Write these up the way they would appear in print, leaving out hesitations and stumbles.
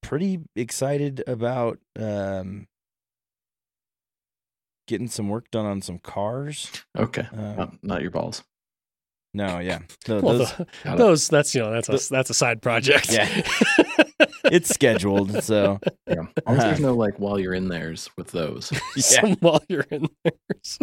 pretty excited about getting some work done on some cars. Okay, not your balls. No, yeah. No, those that's a side project. Yeah. It's scheduled, so yeah. As long as there's no like while you're in there's with those. Some while you're in there's.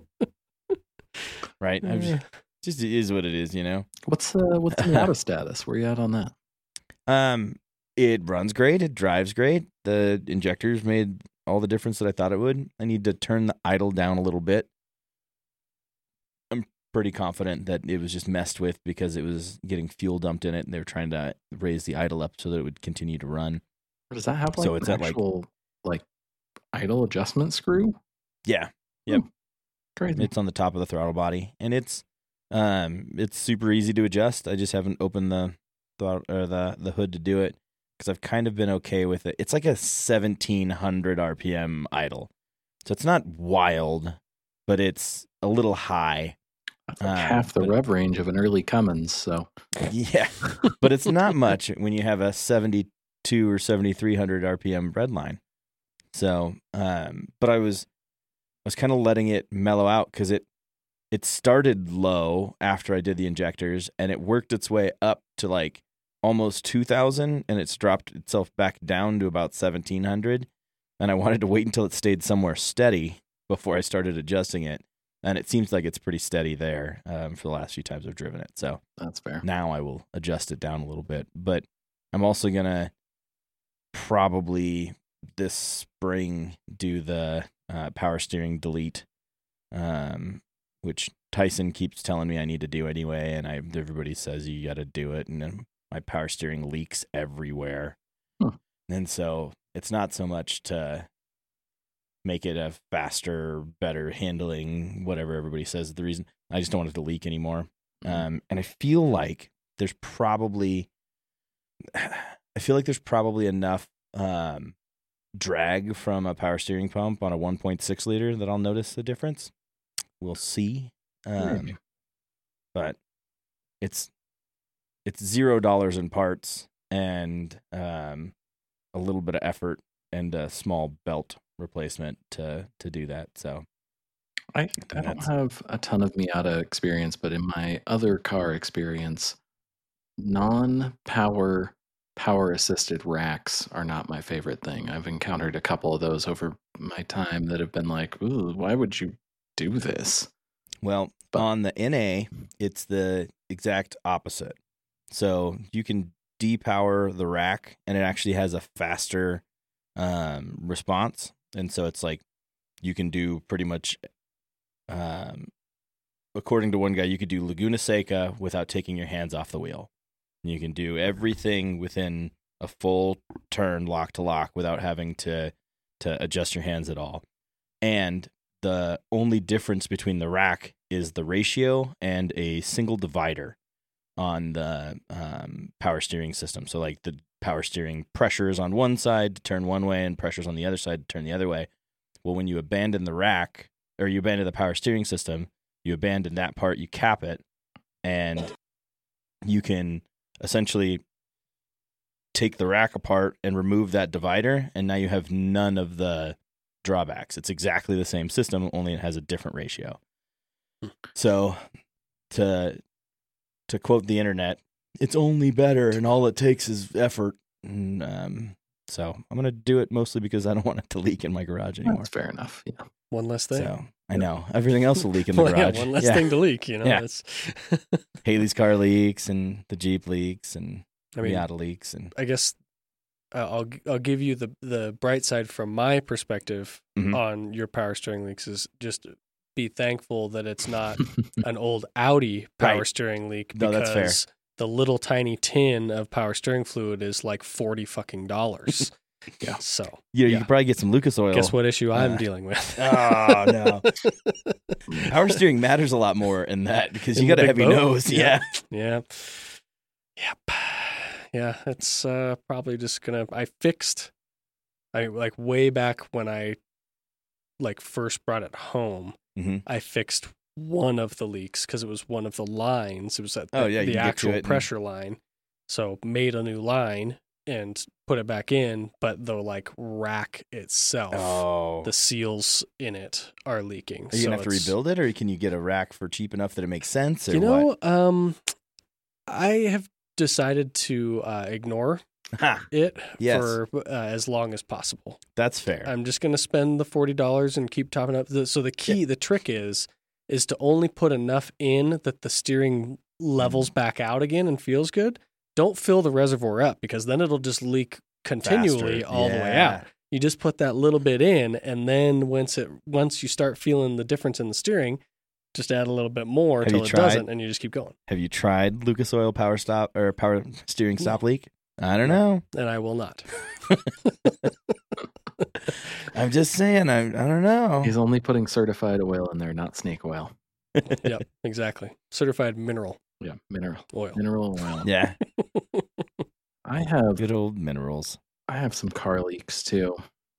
Right. Just it is what it is, you know. What's the Miata status? Where you at on that? It runs great. It drives great. The injectors made all the difference that I thought it would. I need to turn the idle down a little bit. I'm pretty confident that it was just messed with because it was getting fuel dumped in it, and they were trying to raise the idle up so that it would continue to run. Does that have like so it's an actual like idle adjustment screw? Yeah. Yep. Crazy. It's on the top of the throttle body, and it's super easy to adjust. I just haven't opened the hood to do it because I've kind of been okay with it. It's like a 1700 RPM idle, so it's not wild, but it's a little high. That's like half the rev range of an early Cummins. So yeah, but it's not much when you have a 72 or 7300 RPM breadline. So, but I was kind of letting it mellow out because it started low after I did the injectors, and it worked its way up to like almost 2000, and it's dropped itself back down to about 1700. And I wanted to wait until it stayed somewhere steady before I started adjusting it. And it seems like it's pretty steady there for the last few times I've driven it. So that's fair. Now I will adjust it down a little bit. But I'm also going to probably this spring do the power steering delete, which Tyson keeps telling me I need to do anyway. And everybody says you got to do it. And then my power steering leaks everywhere. And so it's not so much to make it a faster, better handling, whatever everybody says is the reason. I just don't want it to leak anymore. And I feel like there's probably enough drag from a power steering pump on a 1.6 liter that I'll notice the difference. We'll see. But it's $0 in parts and a little bit of effort and a small belt replacement to do that. So I don't have a ton of Miata experience, but in my other car experience, non-power assisted racks are not my favorite thing. I've encountered a couple of those over my time that have been like, ooh, why would you do this? Well, on the NA, it's the exact opposite. So you can depower the rack, and it actually has a faster response. And so it's like you can do pretty much, according to one guy, you could do Laguna Seca without taking your hands off the wheel. And you can do everything within a full turn lock to lock without having to adjust your hands at all. And the only difference between the rack is the ratio and a single divider on the power steering system. So like the power steering pressures on one side to turn one way and pressures on the other side to turn the other way. Well, when you abandon the rack or you abandon the power steering system, you abandon that part, you cap it, and you can essentially take the rack apart and remove that divider, and now you have none of the drawbacks. It's exactly the same system, only it has a different ratio. So to quote the internet, it's only better and all it takes is effort. And, so I'm going to do it mostly because I don't want it to leak in my garage anymore. That's fair enough. Yeah. One less thing. So I know everything else will leak in the garage. Yeah, one less thing to leak, you know. Yeah. Haley's car leaks and the Jeep leaks and Miata leaks. And I guess I'll give you the bright side from my perspective on your power steering leaks is just be thankful that it's not an old Audi power steering leak, because that's fair. The little tiny tin of power steering fluid is like $40. Yeah. So you could probably get some Lucas oil. Guess what issue I'm dealing with? Oh no. Power steering matters a lot more in that because you got a heavy nose. Yeah. Yeah. Yep. Yeah. It's probably just gonna. I like way back when I first brought it home. I fixed one of the leaks because it was one of the lines. It was the actual pressure line. So made a new line and put it back in, but the like rack itself, Oh. the seals in it are leaking. Are you going to have to rebuild it, or can you get a rack for cheap enough that it makes sense? Or what? I have decided to ignore it Yes. for as long as possible. That's fair. I'm just going to spend the $40 and keep topping up. So the trick is to only put enough in that the steering levels back out again and feels good. Don't fill the reservoir up, because then it'll just leak continually Faster. all the way out. You just put that little bit in, and then once you start feeling the difference in the steering, just add a little bit more until it doesn't, and you just keep going. Have you tried Lucas Oil power steering stop leak? I don't know. And I will not. I'm just saying. I don't know. He's only putting certified oil in there, not snake oil. Yep, exactly. Certified mineral. Yeah, mineral oil. Yeah. I have Good old minerals. I have some car leaks too.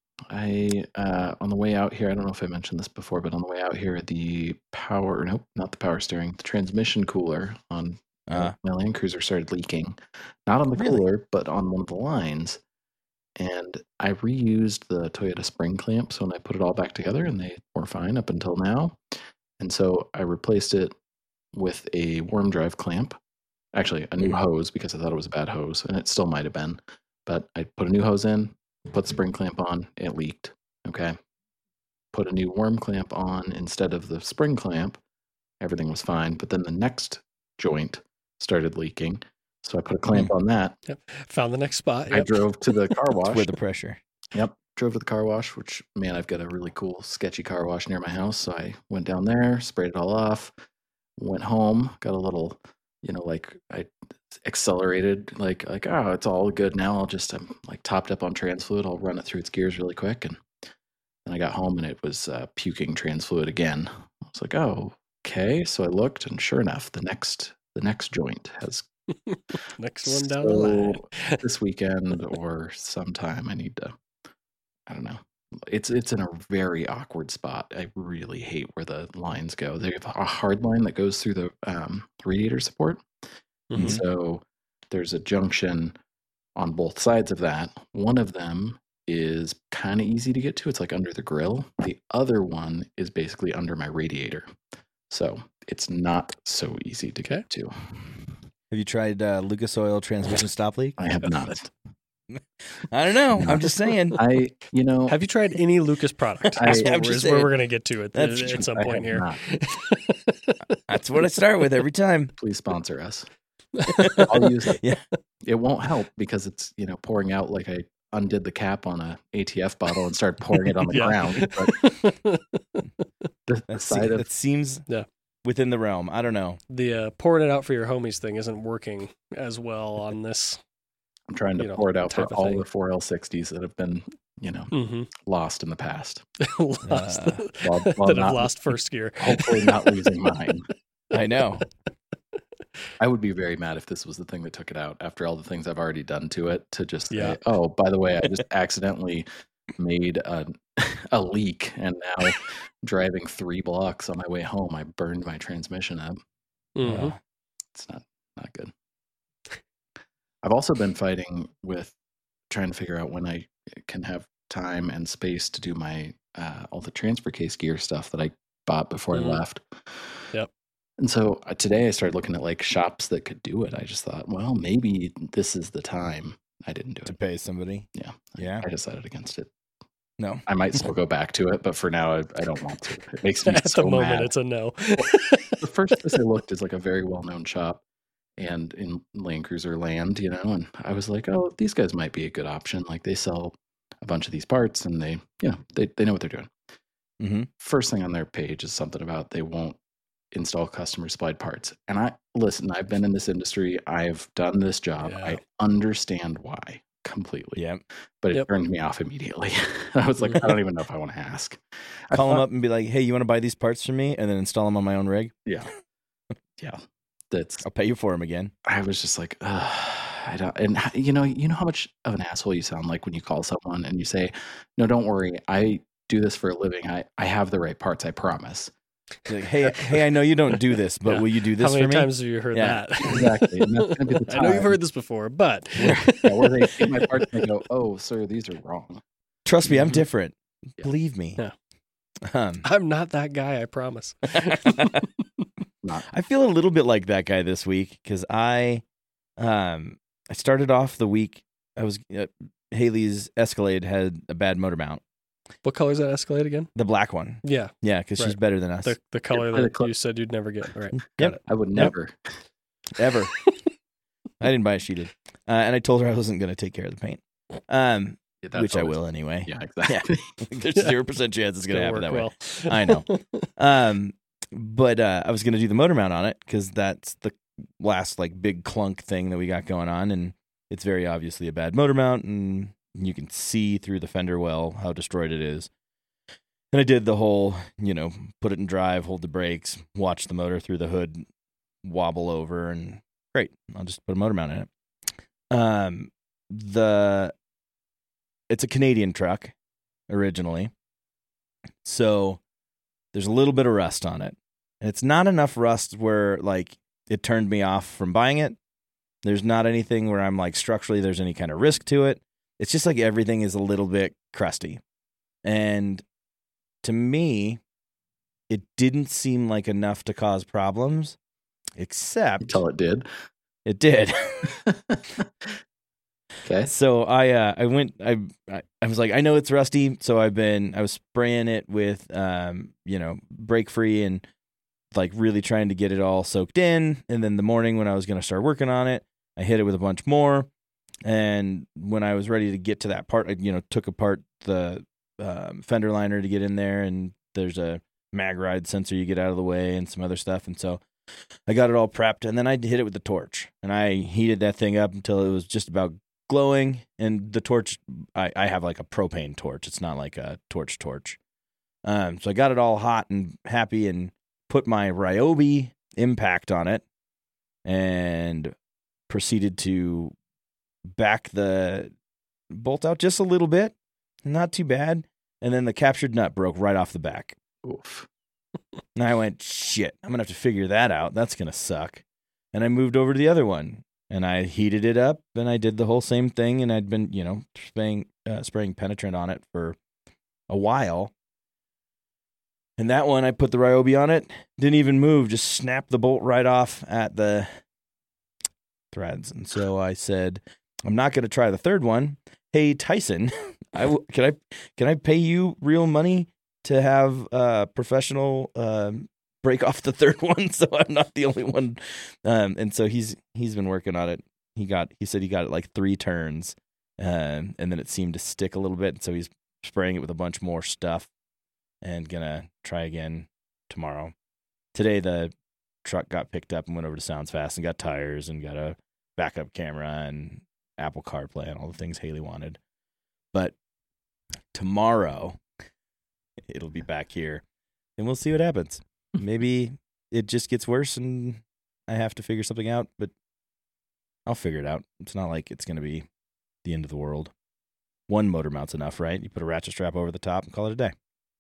On the way out here, I don't know if I mentioned this before, but on the way out here, not the power steering, the transmission cooler on my Land Cruiser started leaking. Not on the cooler, but on one of the lines. And I reused the Toyota spring clamps when I put it all back together, and they were fine up until now. And so I replaced it with a worm drive clamp. Actually, a new hose, because I thought it was a bad hose, and it still might have been. But I put a new hose in, put the spring clamp on, it leaked. Okay. Put a new worm clamp on instead of the spring clamp. Everything was fine. But then the next joint started leaking. So I put a clamp on that. Yep. Found the next spot. Yep. I drove to the car wash. With the pressure. Yep. Drove to the car wash, which, man, I've got a really cool, sketchy car wash near my house. So I went down there, sprayed it all off, went home, got a little, I accelerated, like, oh, it's all good now. I'm like topped up on trans fluid. I'll run it through its gears really quick. And then I got home and it was puking trans fluid again. I was like, oh, okay. So I looked, and sure enough, the next joint has next one down the line. This weekend or sometime I need to, I don't know. It's in a very awkward spot. I really hate where the lines go. They have a hard line that goes through the radiator support. Mm-hmm. And so there's a junction on both sides of that. One of them is kind of easy to get to. It's like under the grill. The other one is basically under my radiator. So it's not so easy to get to. Have you tried Lucas Oil transmission stop leak? I have not. I don't know. I'm just saying. Have you tried any Lucas product? That's where we're going to get to it at some point here. That's what I start with every time. Please sponsor us. I'll use it. Yeah. It won't help because it's, pouring out like I undid the cap on a ATF bottle and started pouring it on the ground. But that seems within the realm. I don't know. The pouring it out for your homies thing isn't working as well on this. I'm trying to pour it out for all the 4L60s that have been, lost in the past. That have lost first gear. Hopefully not losing mine. I know. I would be very mad if this was the thing that took it out after all the things I've already done to it, to just say, oh, by the way, I just accidentally made a leak, and now driving 3 blocks on my way home, I burned my transmission up. Mm-hmm. It's not good. I've also been fighting with trying to figure out when I can have time and space to do my all the transfer case gear stuff that I bought before I left. Yep. And so today I started looking at like shops that could do it. I just thought, well, maybe this is the time. I didn't do it. To pay somebody? Yeah. I decided against it. No. I might still go back to it, but for now I don't want to. It makes me At so the moment, mad. it's a no. The first place I looked is like a very well-known shop, and in Land Cruiser land, and I was like, oh, these guys might be a good option. Like they sell a bunch of these parts, and they know what they're doing. Mm-hmm. First thing on their page is something about they won't install customer supplied parts. And I've been in this industry. I've done this job. Yeah. I understand why completely. Yeah. But it turned me off immediately. I was like, I don't even know if I want to ask. Call them up and be like, hey, you want to buy these parts from me? And then install them on my own rig? Yeah. Yeah. I'll pay you for them again. I was just like, I don't, and you know how much of an asshole you sound like when you call someone and you say, no, don't worry. I do this for a living. I have the right parts. I promise. Like, hey, I know you don't do this, but will you do this for me? How many for me? times have you heard that? Exactly. And that's going to be the time. I know you've heard this before, but where they take my parts and they go, "Oh, sir, these are wrong." Trust me, I'm different. Yeah. Believe me. Yeah. I'm not that guy, I promise. I feel a little bit like that guy this week because I started off the week. I was Haley's Escalade had a bad motor mount. What color is that Escalade again? The black one. Yeah, because she's better than us. The color that you said you'd never get. Right. Yep. I would never. Ever. I didn't buy it. She did. And I told her I wasn't going to take care of the paint. Which I will anyway. Yeah, exactly. Yeah. There's 0% chance it's going to happen that way. Well. I know. But I was going to do the motor mount on it because that's the last like big clunk thing that we got going on. And it's very obviously a bad motor mount. And you can see through the fender well how destroyed it is. And I did the whole, put it in drive, hold the brakes, watch the motor through the hood, wobble over, and great. I'll just put a motor mount in it. It's a Canadian truck originally. So there's a little bit of rust on it. And it's not enough rust where like it turned me off from buying it. There's not anything where I'm like structurally there's any kind of risk to it. It's just like everything is a little bit crusty. And to me, it didn't seem like enough to cause problems, except until it did. It did. Okay. So I was like, I know it's rusty, so I was spraying it with brake free and like really trying to get it all soaked in. And then the morning when I was going to start working on it, I hit it with a bunch more. And when I was ready to get to that part, I took apart the fender liner to get in there, and there's a mag ride sensor you get out of the way and some other stuff. And so I got it all prepped, and then I hit it with the torch, and I heated that thing up until it was just about glowing. And the torch, I have like a propane torch. It's not like a torch. So I got it all hot and happy and put my Ryobi impact on it and proceeded to back the bolt out just a little bit. Not too bad. And then the captured nut broke right off the back. Oof. And I went, shit, I'm going to have to figure that out. That's going to suck. And I moved over to the other one. And I heated it up, and I did the whole same thing, and I'd been, spraying penetrant on it for a while. And that one, I put the Ryobi on it, didn't even move, just snapped the bolt right off at the threads. And so I said, I'm not going to try the third one. Hey, Tyson, can I pay you real money to have a professional break off the third one, so I'm not the only one. And so he's been working on it. He said he got it like 3 turns, and then it seemed to stick a little bit. So he's spraying it with a bunch more stuff and gonna try again tomorrow. Today the truck got picked up and went over to Sounds Fast and got tires and got a backup camera and Apple CarPlay and all the things Haley wanted. But tomorrow it'll be back here, and we'll see what happens. Maybe it just gets worse and I have to figure something out, but I'll figure it out. It's not like it's going to be the end of the world. One motor mount's enough, right? You put a ratchet strap over the top and call it a day.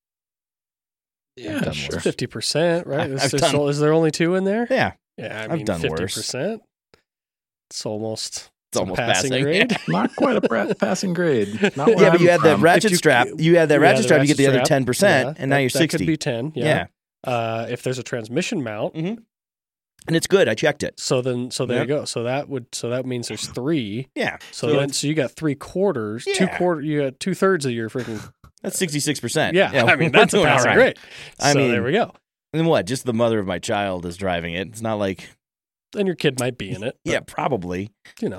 Yeah, sure. 50%, right? Is there only 2 in there? Yeah. Yeah, I've done 50%. Worse. It's almost passing grade. Not quite a passing grade. Not yeah, but you had that ratchet strap. You had that ratchet strap, you get the other 10%, and now you're 60. That could be 10, yeah. If there's a transmission mount, and it's good. I checked it. So there you go. So that means there's 3. Yeah. So you got 3/4. Yeah. You got 2/3 of your freaking. That's 66%. Yeah. I mean that's a passing grade. I mean, there we go. And what? Just the mother of my child is driving it. It's not like. And your kid might be in it. Yeah, probably.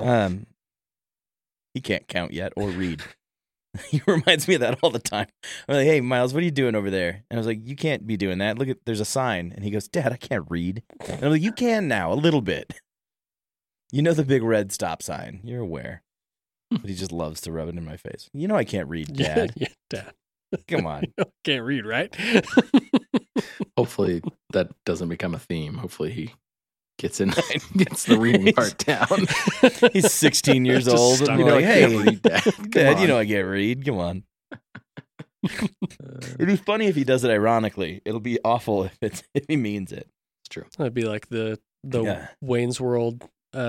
He can't count yet or read. He reminds me of that all the time. I'm like, hey, Miles, what are you doing over there? And I was like, you can't be doing that. Look, there's a sign. And he goes, Dad, I can't read. And I'm like, you can now, a little bit. You know the big red stop sign. You're aware. But he just loves to rub it in my face. You know I can't read, Dad. Yeah, Dad. Come on. Can't read, right? Hopefully that doesn't become a theme. Hopefully he gets the reading part down. He's 16 years old. And hey, read, Dad, you know I can't read. Come on. It'd be funny if he does it ironically. It'll be awful if he means it. It's true. That'd be like the Wayne's World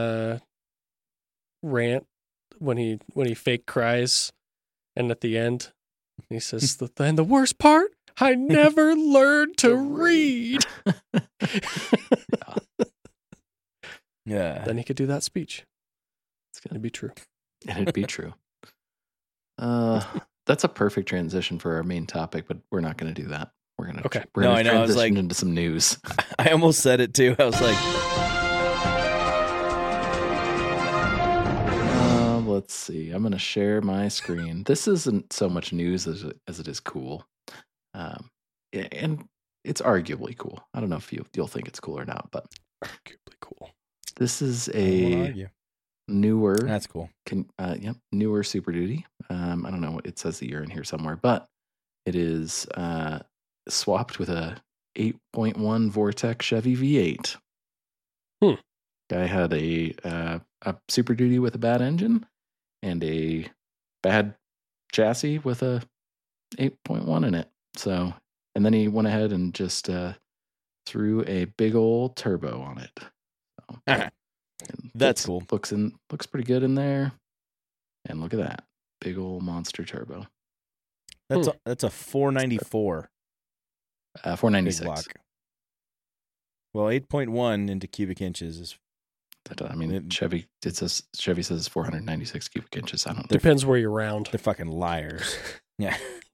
rant when he fake cries, and at the end he says, "And the worst part, I never learned to read." Yeah. Then he could do that speech. It's gonna be true. It'd be true. That's a perfect transition for our main topic, but we're not going to do that. We're going to transition into some news. I almost said it too. I was like, let's see. I'm going to share my screen. This isn't so much news as it is cool. And it's arguably cool. I don't know if you'll think it's cool or not, but arguably cool. This is a newer. That's cool. Newer Super Duty. I don't know. It says the year in here somewhere, but it is swapped with a 8.1 Vortec Chevy V8. Guy had a Super Duty with a bad engine and a bad chassis with a 8.1 in it. So, and then he went ahead and just threw a big old turbo on it. So, that's cool. Looks pretty good in there. And look at that. Big old monster turbo. That's a 494. 496. Well, 8.1 into cubic inches is. Chevy says it's 496 cubic inches. I don't know. Depends where you're round. They're fucking liars. Yeah.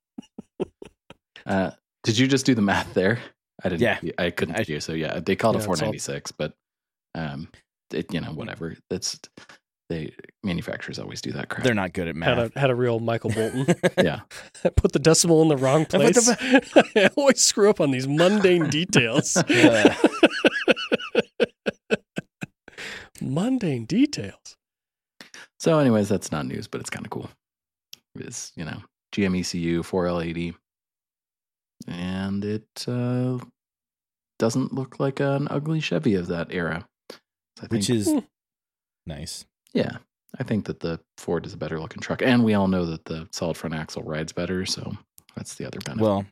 Did you just do the math there? I didn't. Yeah. I couldn't hear. So yeah, they called it 496, but whatever. The manufacturers always do that crap. They're not good at math. Had a real Michael Bolton. Yeah. Put the decimal in the wrong place. I always screw up on these mundane details. Mundane details. So anyways, that's not news, but it's kind of cool. It's, GM ECU 4L80. And it doesn't look like an ugly Chevy of that era. Which is nice. Yeah. I think that the Ford is a better looking truck. And we all know that the solid front axle rides better. So that's the other benefit. Well,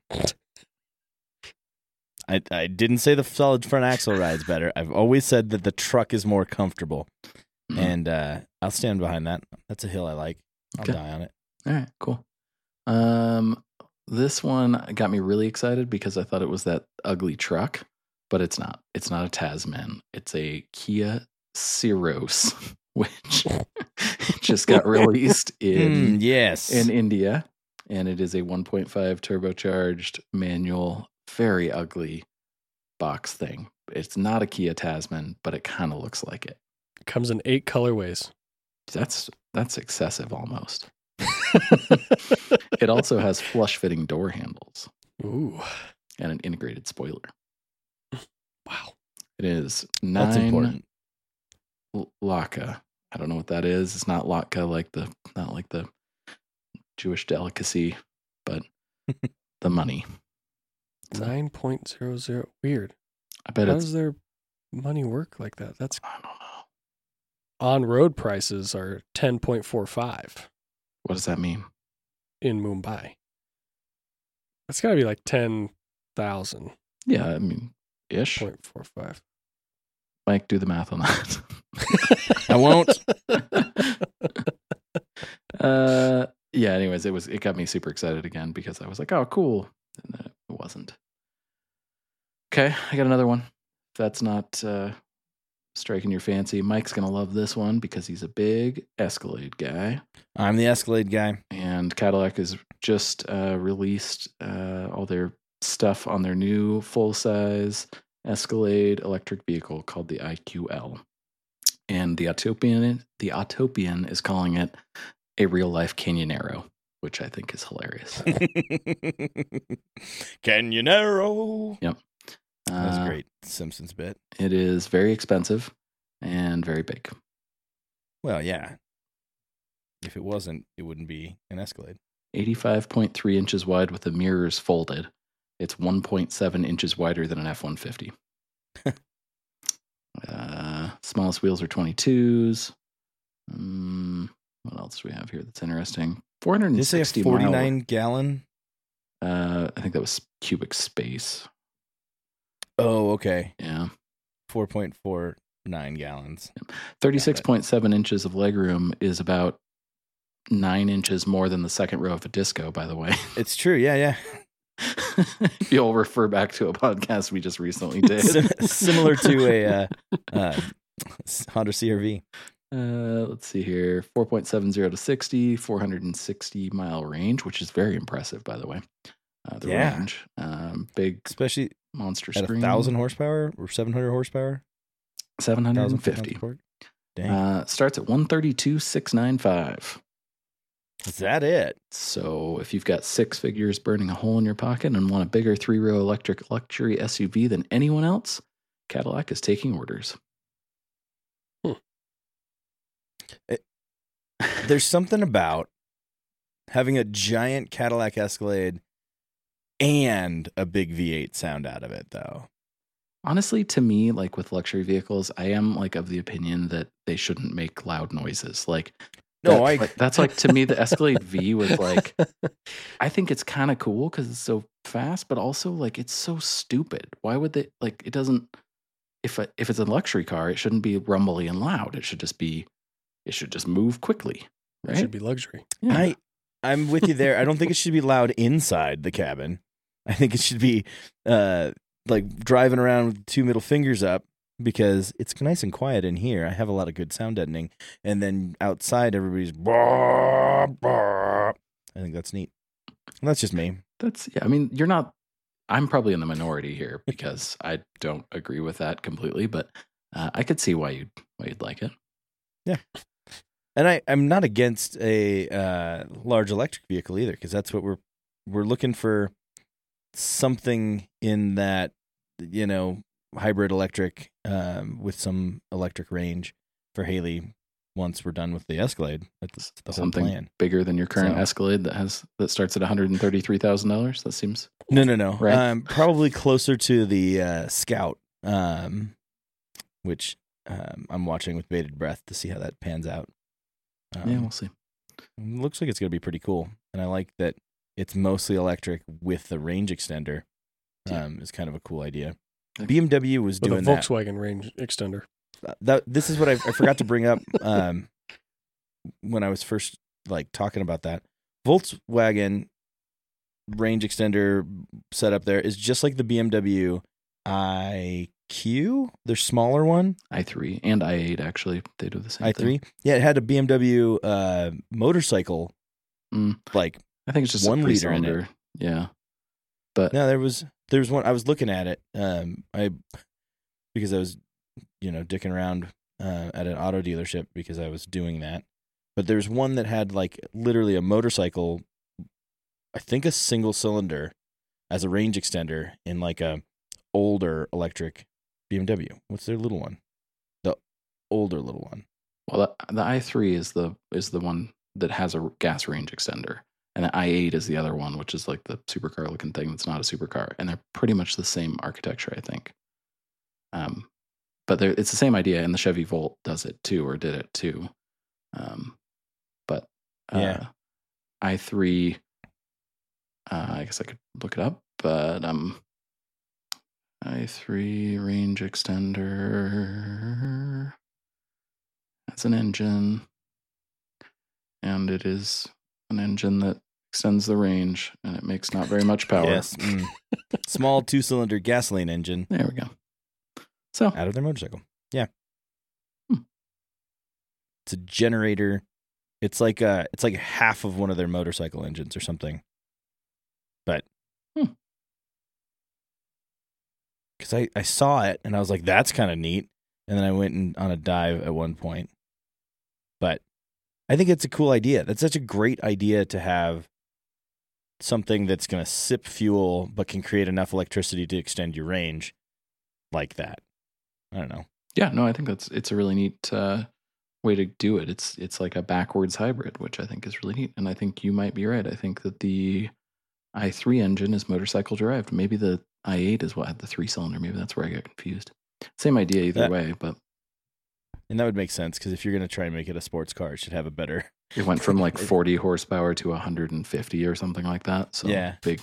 I didn't say the solid front axle rides better. I've always said that the truck is more comfortable. Mm-hmm. And I'll stand behind that. That's a hill I like. I'll die on it. All right, cool. This one got me really excited because I thought it was that ugly truck, but it's not. It's not a Tasman. It's a Kia Ceros, which just got released in India, and it is a 1.5 turbocharged manual, very ugly box thing. It's not a Kia Tasman, but it kind of looks like it. It comes in 8 colorways. That's excessive almost. It also has flush-fitting door handles. Ooh. And an integrated spoiler. Wow. It is 9 That's important. Latka. I don't know what that is. It's not Latka not like the Jewish delicacy, but the money. 9.00. Weird. I bet How does their money work like that? I don't know. On-road prices are 10.45. What does that mean? In Mumbai. That's got to be like 10,000. Yeah, I mean, ish. 0.45. Mike, do the math on that. I won't. Yeah, anyways, it got me super excited again because I was like, oh, cool. And then it wasn't. Okay, I got another one. If that's not striking your fancy, Mike's going to love this one because he's a big Escalade guy. I'm the Escalade guy. And Cadillac has just released all their stuff on their new full-size Escalade electric vehicle called the IQL. And the Autopian is calling it a real-life Canyonero, which I think is hilarious. Canyonero. Yep. That was a great Simpsons bit. It is very expensive and very big. Well, yeah. If it wasn't, it wouldn't be an Escalade. 85.3 inches wide with the mirrors folded. It's 1.7 inches wider than an F-150. Smallest wheels are 22s. What else do we have here that's interesting? 460 Did you say a 49-gallon I think that was cubic space. Oh, okay. Yeah. 4.49 gallons. 36.7 inches of legroom is about 9 inches more than the second row of a disco, by the way. It's true. Yeah. You'll refer back to a podcast we just recently did. Similar to a Honda CR-V. Let's see here. 4.70 to 60, 460 mile range, which is very impressive, by the way. The range. Big, especially monster at screen. 1,000 horsepower or 700 horsepower? 750. Dang. Starts at 132,695. Is that it? So if you've got six figures burning a hole in your pocket and want a bigger 3-row electric luxury SUV than anyone else, Cadillac is taking orders. There's something about having a giant Cadillac Escalade and a big V8 sound out of it, though. Honestly, to me, like with luxury vehicles, I am like of the opinion that they shouldn't make loud noises. Like, that's like to me, the Escalade V was like, I think it's kind of cool because it's so fast, but also like it's so stupid. Why would they like? It doesn't. If it's a luxury car, it shouldn't be rumbly and loud. It should just move quickly. Right? It should be luxury. Yeah. I'm with you there. I don't think it should be loud inside the cabin. I think it should be like driving around with 2 middle fingers up because it's nice and quiet in here. I have a lot of good sound deadening. And then outside, everybody's bah, bah. I think that's neat. And that's just me. I mean, you're not, I'm probably in the minority here because I don't agree with that completely, but I could see why you'd like it. Yeah. And I'm not against a large electric vehicle either, because that's what we're looking for, something in that, hybrid electric with some electric range for Haley once we're done with the Escalade. That's the whole something plan. Bigger than your current Escalade that starts at $133,000. That seems no. Right? Probably closer to the Scout, which I'm watching with bated breath to see how that pans out. Yeah, we'll see. Looks like it's going to be pretty cool. And I like that it's mostly electric with the range extender. Is kind of a cool idea. BMW was doing a Volkswagen range extender. This is what I forgot to bring up when I was first talking about that. Volkswagen range extender setup there is just like the BMW iQ, their smaller one. i3 and i8, actually. They do the same i3? thing. Yeah, it had a BMW motorcycle, I think it's just 1 a liter in it. cylinder. Yeah. But no, there was one. I was looking at it because I was, dicking around at an auto dealership because I was doing that. But there's one that had literally a motorcycle, I think a single cylinder as a range extender in a older electric BMW. What's their little one? The older little one. Well, the i3 is the one that has a gas range extender. And the i8 is the other one, which is like the supercar looking thing that's not a supercar. And they're pretty much the same architecture, I think. But it's the same idea, and the Chevy Volt does it too, or did it too. But i3, I guess I could look it up, but i3 range extender has an engine, and it is an engine that extends the range, and it makes not very much power. Yes. Small 2-cylinder gasoline engine. There we go. So out of their motorcycle. Yeah. It's a generator. It's like half of one of their motorcycle engines or something. But because I saw it and I was like, that's kind of neat. And then I went on a dive at one point. But I think it's a cool idea. That's such a great idea to have something that's going to sip fuel but can create enough electricity to extend your range like that. I don't know. Yeah, no, I think it's a really neat way to do it. It's like a backwards hybrid, which I think is really neat. And I think you might be right. I think that the i3 engine is motorcycle derived. Maybe the i8 is what had the 3-cylinder. Maybe that's where I got confused. Same idea either way, but. And that would make sense because if you're going to try and make it a sports car, it should have a better. It went from 40 horsepower to 150 or something like that. So yeah, big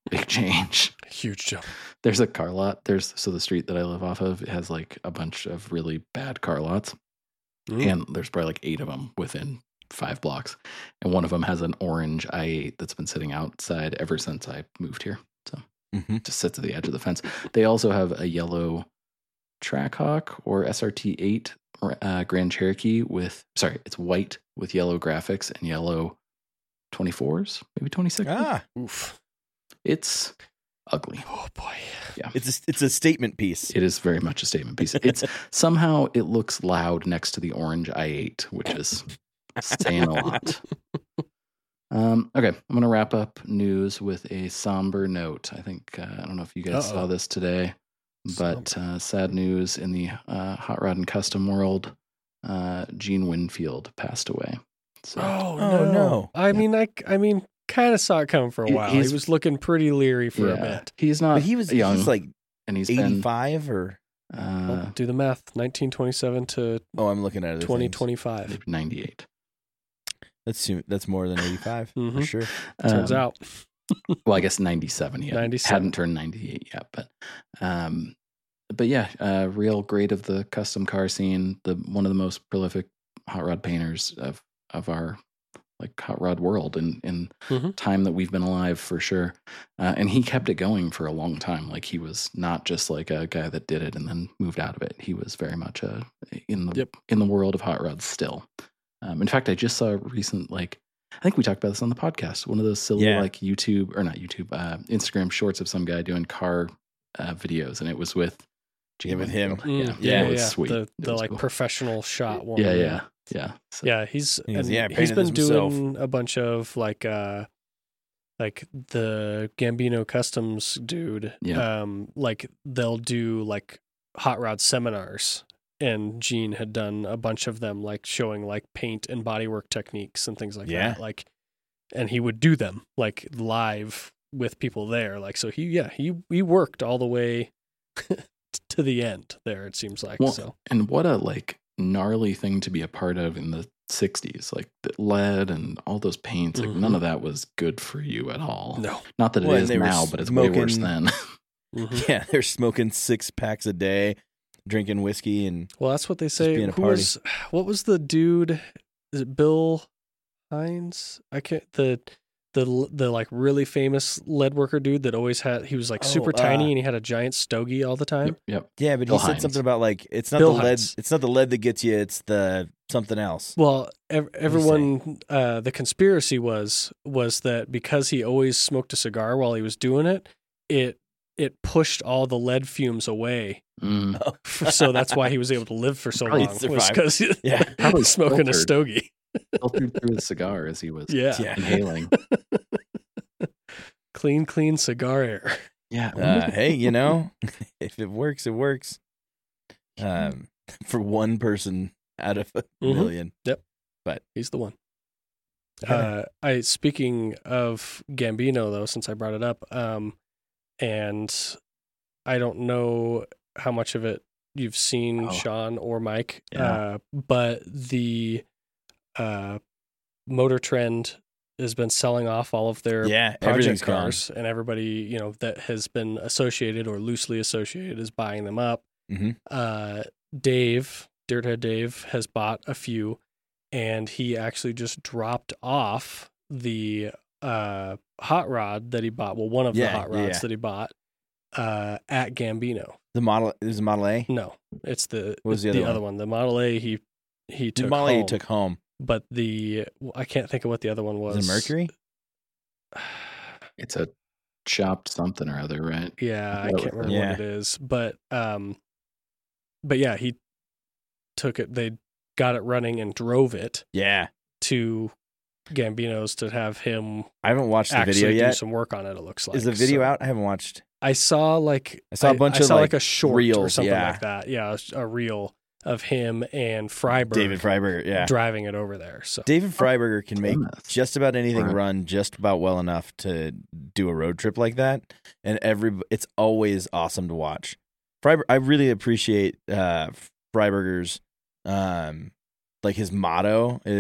big change. Huge jump. There's a car lot. So the street that I live off of, it has like a bunch of really bad car lots. And there's probably like 8 of them within 5 blocks. And one of them has an orange i8 that's been sitting outside ever since I moved here. So it just sits at the edge of the fence. They also have a yellow Trackhawk or SRT8 Grand Cherokee it's white with yellow graphics and yellow 24s, maybe 26. Oof. It's ugly. Oh boy. Yeah. It's a statement piece. It is very much a statement piece. It's somehow it looks loud next to the orange i8, which is saying a lot. Okay, I'm going to wrap up news with a somber note. I think, I don't know if you guys saw this today, but sad news in the hot rod and custom world. Gene Winfield passed away. So, no. I mean, kind of saw it coming for a while. He was looking pretty leery for a bit. He's not But he was young. He's like and he's 85 or... do the math. 1927 to I'm looking at it. 2025. 98. That's more than 85 for sure. Turns out. Well, I guess 97. He 97. hadn't turned 98 yet, but yeah, real great of the custom car scene. One of the most prolific hot rod painters of our like hot rod world in time that we've been alive for sure. And he kept it going for a long time. Like he was not just like a guy that did it and then moved out of it. He was very much in the world of hot rods still. In fact, I just saw a recent, I think we talked about this on the podcast. One of those silly Instagram shorts of some guy doing car videos, and it was with with him. Yeah, it was sweet. The cool. professional shot one. Yeah. So. He's painted been doing himself. a bunch of like the Gambino Customs dude. Yeah. They'll do like hot rod seminars. And Gene had done a bunch of them, like showing like paint and bodywork techniques and things like that. Like, and he would do them like live with people there. Like, so he worked all the way to the end there. It seems like. Well, and what a gnarly thing to be a part of in the 60s, like the lead and all those paints. Like none of that was good for you at all. No, not that it is now, but it's way worse then. Yeah, they're smoking 6 packs a day. Drinking whiskey and that's what they say. What was the dude? Is it Bill Hines? I can't the like really famous lead worker dude that always he was like super tiny and he had a giant stogie all the time. Yep. Yeah, but Bill he said Hines. something about like it's not Bill the lead. Hines. It's not the lead that gets you. It's the something else. Well, everyone. The conspiracy was that because he always smoked a cigar while he was doing it, it pushed all the lead fumes away. So that's why he was able to live for so long. Was because probably smoking a stogie. Filtered through the cigar as he was inhaling. Clean cigar air. Yeah. Hey, if it works, it works. For one person out of a million. Yep. But he's the one. Speaking of Gambino though, since I brought it up, and I don't know how much of it you've seen, Sean or Mike, but the Motor Trend has been selling off all of their project cars, and everybody that has been associated or loosely associated is buying them up. Dirthead Dave has bought a few, and he actually just dropped off the hot rod that he bought. Well, one of the hot rods that he bought at Gambino. The model is a Model A. No, it's the other one. The Model A he took the Model home. A took home. But I can't think of what the other one was. Is it Mercury? It's a chopped something or other, right? Yeah, I can't remember what it is. But yeah, he took it. They got it running and drove it. Yeah. To Gambino's to have him. I haven't watched the video yet. Do some work on it. It looks like. Is the video out? I haven't watched. I saw a bunch of a short reels, or something like that. Yeah, a reel of him and David Freiberger, driving it over there. So David Freiberger can make just about anything run just about well enough to do a road trip like that, and it's always awesome to watch. I really appreciate Freiberger's his motto is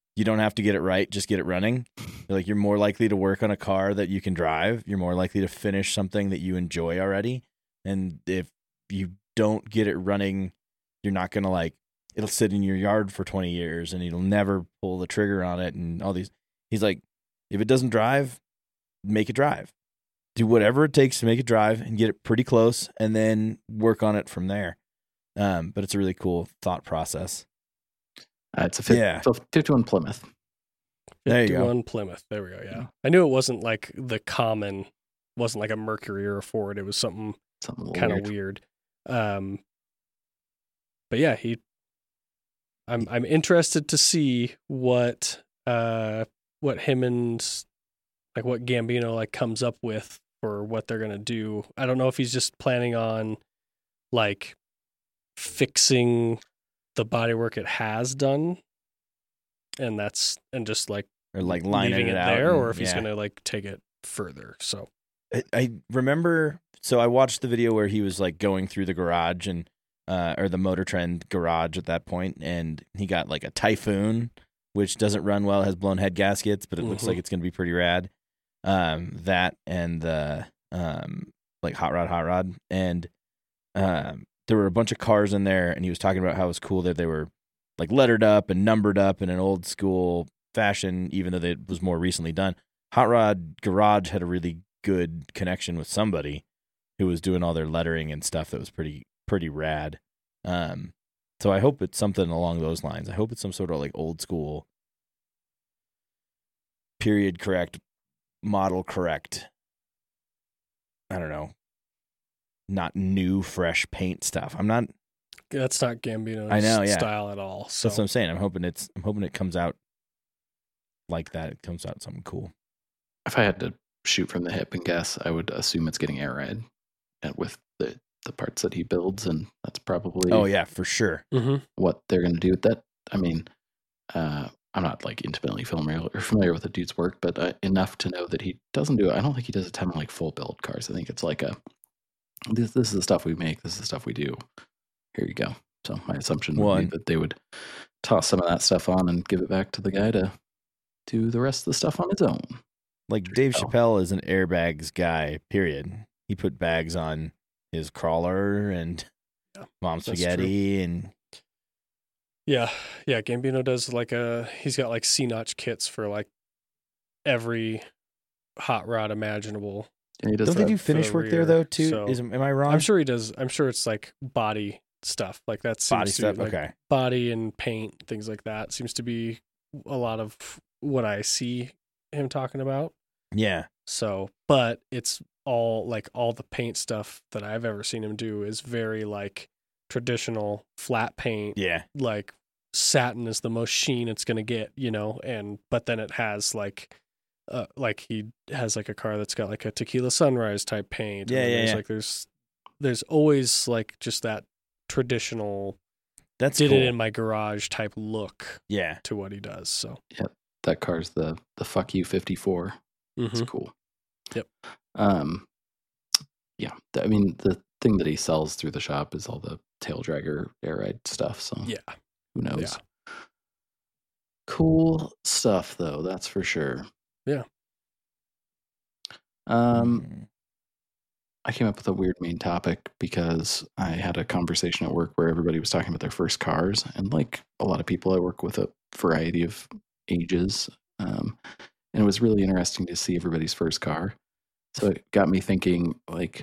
you don't have to get it right, just get it running. Like you're more likely to work on a car that you can drive. You're more likely to finish something that you enjoy already. And if you don't get it running, you're not going to like, it'll sit in your yard for 20 years and you'll never pull the trigger on it and all these. He's like, if it doesn't drive, make it drive. Do whatever it takes to make it drive and get it pretty close and then work on it from there. But it's a really cool thought process. It's a 51 Plymouth. There you go. 51 Plymouth. There we go. Yeah. I knew it wasn't like the common, wasn't like a Mercury or a Ford. It was something kind of weird. But yeah, I'm interested to see what him and like what Gambino like comes up with for what they're going to do. I don't know if he's just planning on like fixing the bodywork it has done and just like or like lining it out there, or if he's gonna like take it further. So I remember, so I watched the video where he was like going through the garage and or the Motor Trend garage at that point, and he got like a Typhoon, which doesn't run well, has blown head gaskets, but it looks like it's gonna be pretty rad. That and the like hot rod, and there were a bunch of cars in there, and he was talking about how it was cool that they were like lettered up and numbered up in an old school fashion, even though it was more recently done. Hot Rod Garage had a really good connection with somebody who was doing all their lettering and stuff that was pretty rad. So I hope it's something along those lines. I hope it's some sort of like old school, period correct, model correct. I don't know. Not new, fresh paint stuff. That's not Gambino's style at all. So that's what I'm saying. I'm hoping it comes out like that. It comes out something cool. If I had to shoot from the hip and guess, I would assume it's getting air ride with the parts that he builds, and that's probably for sure what they're going to do with that. I mean, I'm not like intimately familiar with the dude's work, but enough to know that he doesn't do it. I don't think he does a ton of like full build cars. I think it's like this is the stuff we make. This is the stuff we do. Here you go. So my assumption would be that they would toss some of that stuff on and give it back to the guy to do the rest of the stuff on his own. Like Dave Chappelle is an airbags guy, period. He put bags on his crawler and Mom Spaghetti and yeah. Gambino does like he's got like C-notch kits for like every hot rod imaginable. Yeah, don't they do finish work there though too? So, am I wrong? I'm sure he does. I'm sure it's like body stuff, like that's body stuff. Like okay, body and paint, things like that seems to be a lot of what I see him talking about. Yeah. So, but it's all like all the paint stuff that I've ever seen him do is very like traditional flat paint. Yeah. Like satin is the most sheen it's gonna get, but then it has like he has like a car that's got like a Tequila Sunrise type paint. Yeah. Like there's always like just that traditional. That's did cool. it in my garage type look. Yeah. To what he does. So yeah, that car's the Fuck You 54. It's cool. Yep. Yeah. I mean, the thing that he sells through the shop is all the tail dragger air ride stuff. So yeah, who knows? Yeah. Cool stuff though, that's for sure. Yeah. I came up with a weird main topic because I had a conversation at work where everybody was talking about their first cars, and like a lot of people, I work with a variety of ages, and it was really interesting to see everybody's first car. So it got me thinking, like,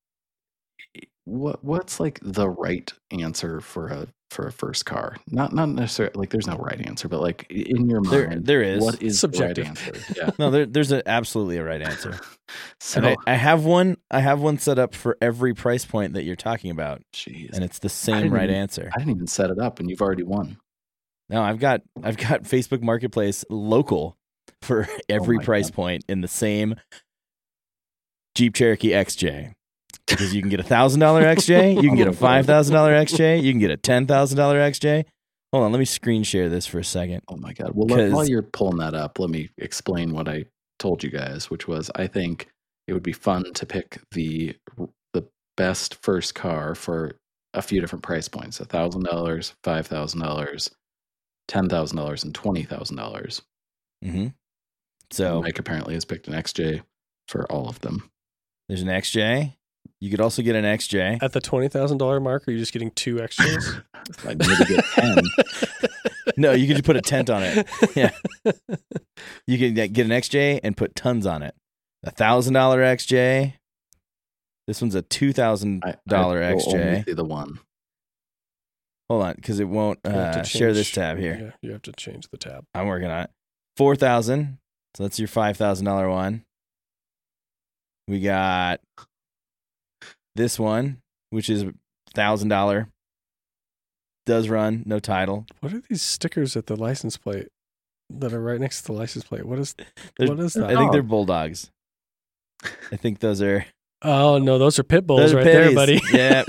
what's like the right answer for a first car? Not necessarily like there's no right answer, but like in your mind, there is. What is subjective the right answer? Yeah. No, there's absolutely a right answer. So and I have one. I have one set up for every price point that you're talking about. Jeez. And it's the same right answer. I didn't even set it up, and you've already won. No, I've got Facebook Marketplace local for every price point in the same Jeep Cherokee XJ. Because you can get $1,000 XJ, you can get a $5,000 XJ, you can get a $10,000 XJ. Hold on, let me screen share this for a second. Oh my God. Well, while you're pulling that up, let me explain what I told you guys, which was I think it would be fun to pick the best first car for a few different price points, $1,000, $5,000, $10,000 and $20,000. Mm-hmm. So Mike apparently has picked an XJ for all of them. there's an XJ. You could also get an XJ. At the $20,000 mark, are you just getting 2 XJs? I need to get 10. No, you could just put a tent on it. Yeah. You can get an XJ and put tons on it. $1,000 XJ. This one's a $2,000 I will only XJ. see the one. Hold on, because it won't You have to share this change- tab here. Yeah, you have to change the tab. I'm working on it. $4,000. So that's your $5,000 one. We got this one, which is $1,000. Does run, no title. What are these stickers at the license plate that are right next to the license plate? What is There's- what is that? I think they're bulldogs. I think those are Oh no, those are pit bulls those are right there, pitties. buddy. Yeah.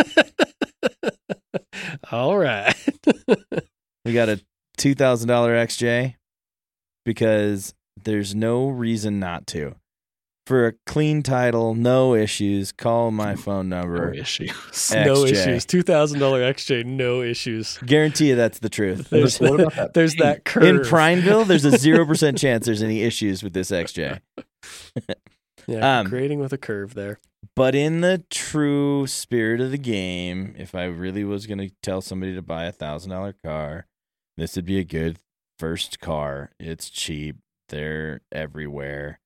All right. We got a $2,000 XJ because there's no reason not to. For a clean title, no issues, call my phone No number. issues. No XJ. issues. $2,000 XJ, no issues. Guarantee you that's the truth. There's What about that, that there's paint? that curve. In Prineville, there's a 0% chance there's any issues with this XJ. Yeah, grading with a curve there. But in the true spirit of the game, if I really was going to tell somebody to buy $1,000 car, this would be a good first car. It's cheap. They're everywhere.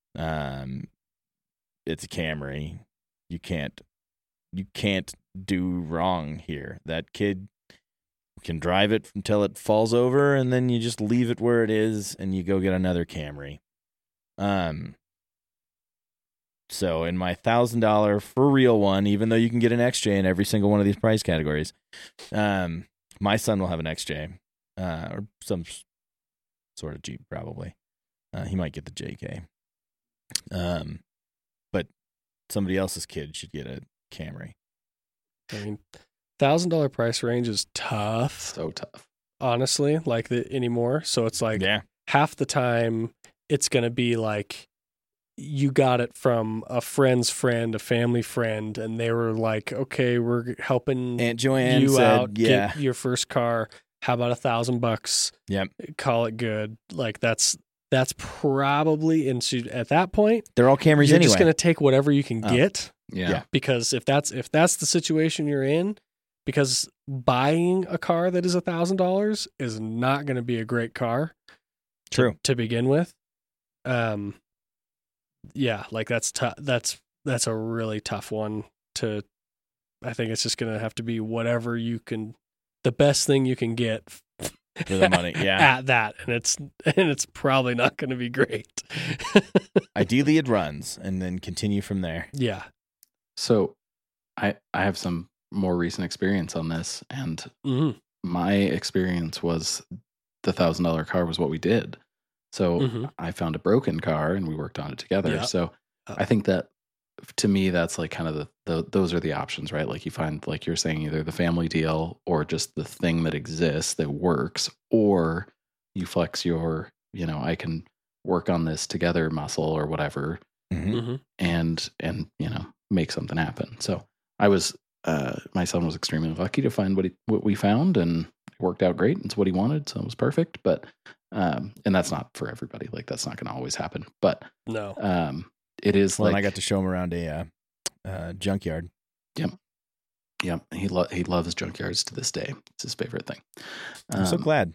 It's a Camry. You can't do wrong here. That kid can drive it until it falls over, and then you just leave it where it is, and you go get another Camry. So in my $1,000 for real one, even though you can get an XJ in every single one of these price categories, my son will have an XJ or some sort of Jeep probably. He might get the JK. But somebody else's kid should get a Camry. I mean, $1,000 price range is tough, So tough. honestly, anymore. So it's like Yeah. half the time it's going to be like you got it from a friend's friend, a family friend, and they were like, okay, we're helping Aunt Joanne you said, out, yeah. get your first car. How about $1,000? Yep. Call it good. Like that's probably, and so at that point, They're all Camrys you're anyway. just going to take whatever you can Oh. get. Yeah. Because if that's the situation you're in, because buying a car that is $1,000 is not going to be a great car True. to begin with. Yeah, like that's tough. That's a really tough one to. I think it's just going to have to be whatever you can, the best thing you can get For the money, yeah. at that, and it's probably not going to be great. Ideally, it runs and then continue from there. Yeah. So I have some more recent experience on this, and Mm-hmm. my experience was the $1,000 car was what we did. So Mhm. I found a broken car and we worked on it together. Yeah. So I think that to me, that's like kind of those are the options, right? Like you find, like you're saying, either the family deal or just the thing that exists that works, or you flex your, I can work on this together muscle or whatever, Mhm. Mm-hmm. and make something happen. So I was my son was extremely lucky to find what we found, and it worked out great. It's what he wanted, so it was perfect. But and that's not for everybody. Like that's not going to always happen. But No. it is Well, like and I got to show him around a junkyard. yeah, he loves junkyards to this day. It's his favorite thing. I'm so glad.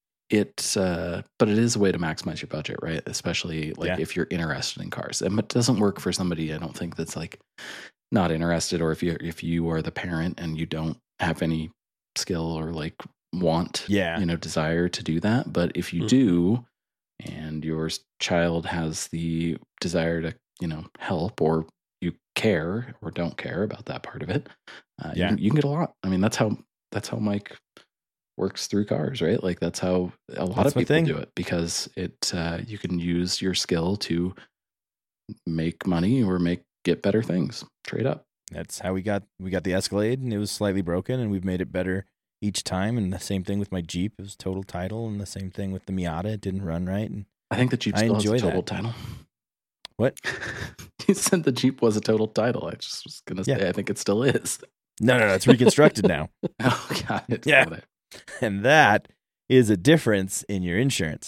But it is a way to maximize your budget, right? Especially like Yeah. if you're interested in cars. And it doesn't work for somebody, I don't think, that's like not interested, or if you are the parent and you don't have any skill or like want, Yeah. desire to do that. But if you Mhm. do, and your child has the desire to, help, or you care or don't care about that part of it, Yeah. you can get a lot. I mean, that's how Mike works through cars, right? Like that's how a lot That's of my people thing. do it, because you can use your skill to make money or get better things, trade up. That's how we got the Escalade, and it was slightly broken, and we've made it better each time. And the same thing with my Jeep, it was total title, and the same thing with the Miata, it didn't run right. And I think the Jeep I still has a enjoy total that. title. What? You said the Jeep was a total title. I just was gonna say Yeah. I think it still is. no, it's reconstructed now, Oh, got it. Yeah. Got it. and that is a difference in your insurance.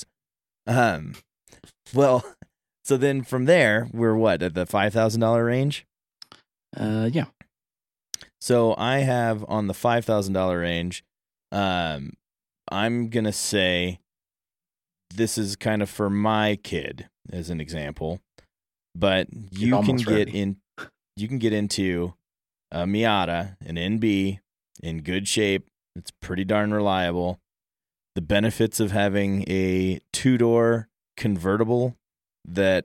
Well, so then from there, we're what, at the $5,000 range? Yeah. So I have on the $5,000 range, I'm going to say this is kind of for my kid as an example, but you can get into a Miata, an NB in good shape. It's pretty darn reliable. The benefits of having a 2-door convertible that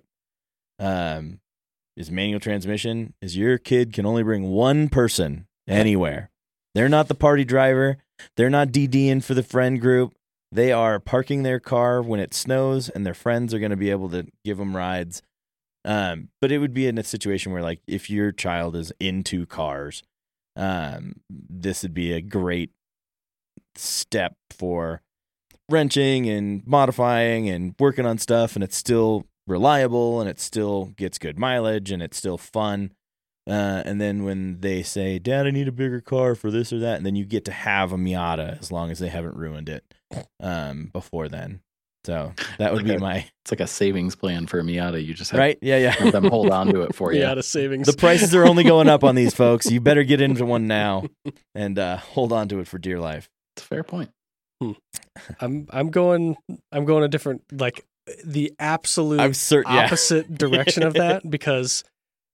is manual transmission is your kid can only bring one person anywhere. They're not the party driver. They're not DDing for the friend group. They are parking their car when it snows, and their friends are going to be able to give them rides. But it would be in a situation where, like, if your child is into cars, this would be a great step for wrenching and modifying and working on stuff, and it's still reliable, and it still gets good mileage, and it's still fun. And then when they say, Dad, I need a bigger car for this or that, and then you get to have a Miata as long as they haven't ruined it before then. So that would be it's like a savings plan for a Miata. You just have, right? Yeah. have them hold on to it for you. Miata savings. The prices are only going up on these, folks. You better get into one now and hold on to it for dear life. It's a fair point. I'm going a different, like the absolute opposite direction of that, because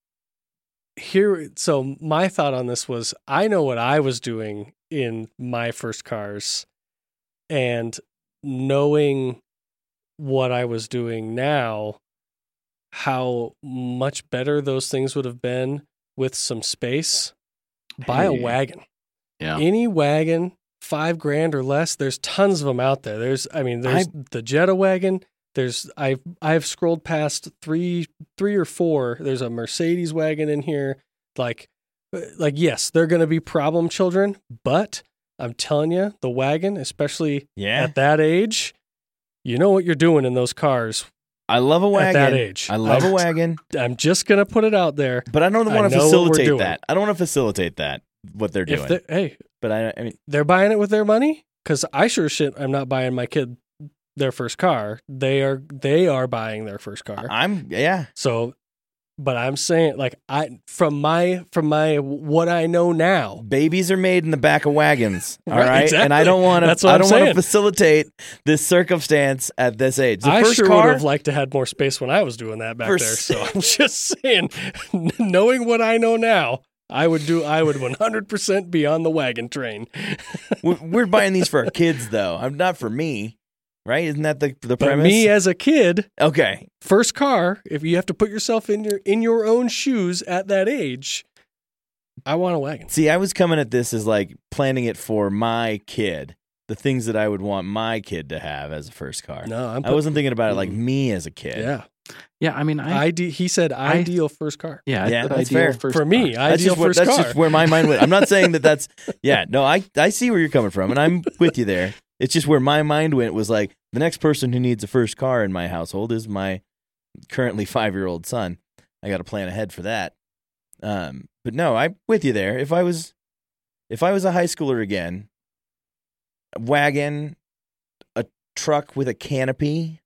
so my thought on this was, I know what I was doing in my first cars, and knowing what I was doing now, how much better those things would have been with some space. Buy a wagon. Yeah. Any wagon, $5,000 or less. There's tons of them out there. There's the Jetta wagon. I've scrolled past three or four. There's a Mercedes wagon in here. Like yes, they're going to be problem children, but I'm telling you, the wagon, especially at that age, you know what you're doing in those cars. I love a wagon. At that age. I love a wagon. I'm just going to put it out there. But I don't want to facilitate that. I don't want to facilitate that, what they're doing. But I mean, they're buying it with their money, because I sure shit I'm not buying my kid their first car. They are buying their first car. So, but I'm saying, like, from my what I know now, babies are made in the back of wagons. All right. Exactly. And I don't want to. I don't want to facilitate this circumstance at this age. I sure would have liked to have more space when I was doing that back there. So I'm just saying, knowing what I know now, I would 100% be on the wagon train. We're buying these for our kids, though. Not for me. Right? Isn't that the premise? But me as a kid, okay, first car, if you have to put yourself in your own shoes at that age, I want a wagon. See, I was coming at this as like planning it for my kid, the things that I would want my kid to have as a first car. No, I wasn't thinking about it like me as a kid. Yeah. I mean, he said ideal first car. Yeah, that's fair. For me, ideal first car. That's just where my mind went. I'm not saying that's. Yeah, no, I see where you're coming from, and I'm with you there. It's just where my mind went was like, the next person who needs a first car in my household is my currently 5-year-old son. I got to plan ahead for that. But no, I'm with you there. If I was a high schooler again, a wagon, a truck with a canopy,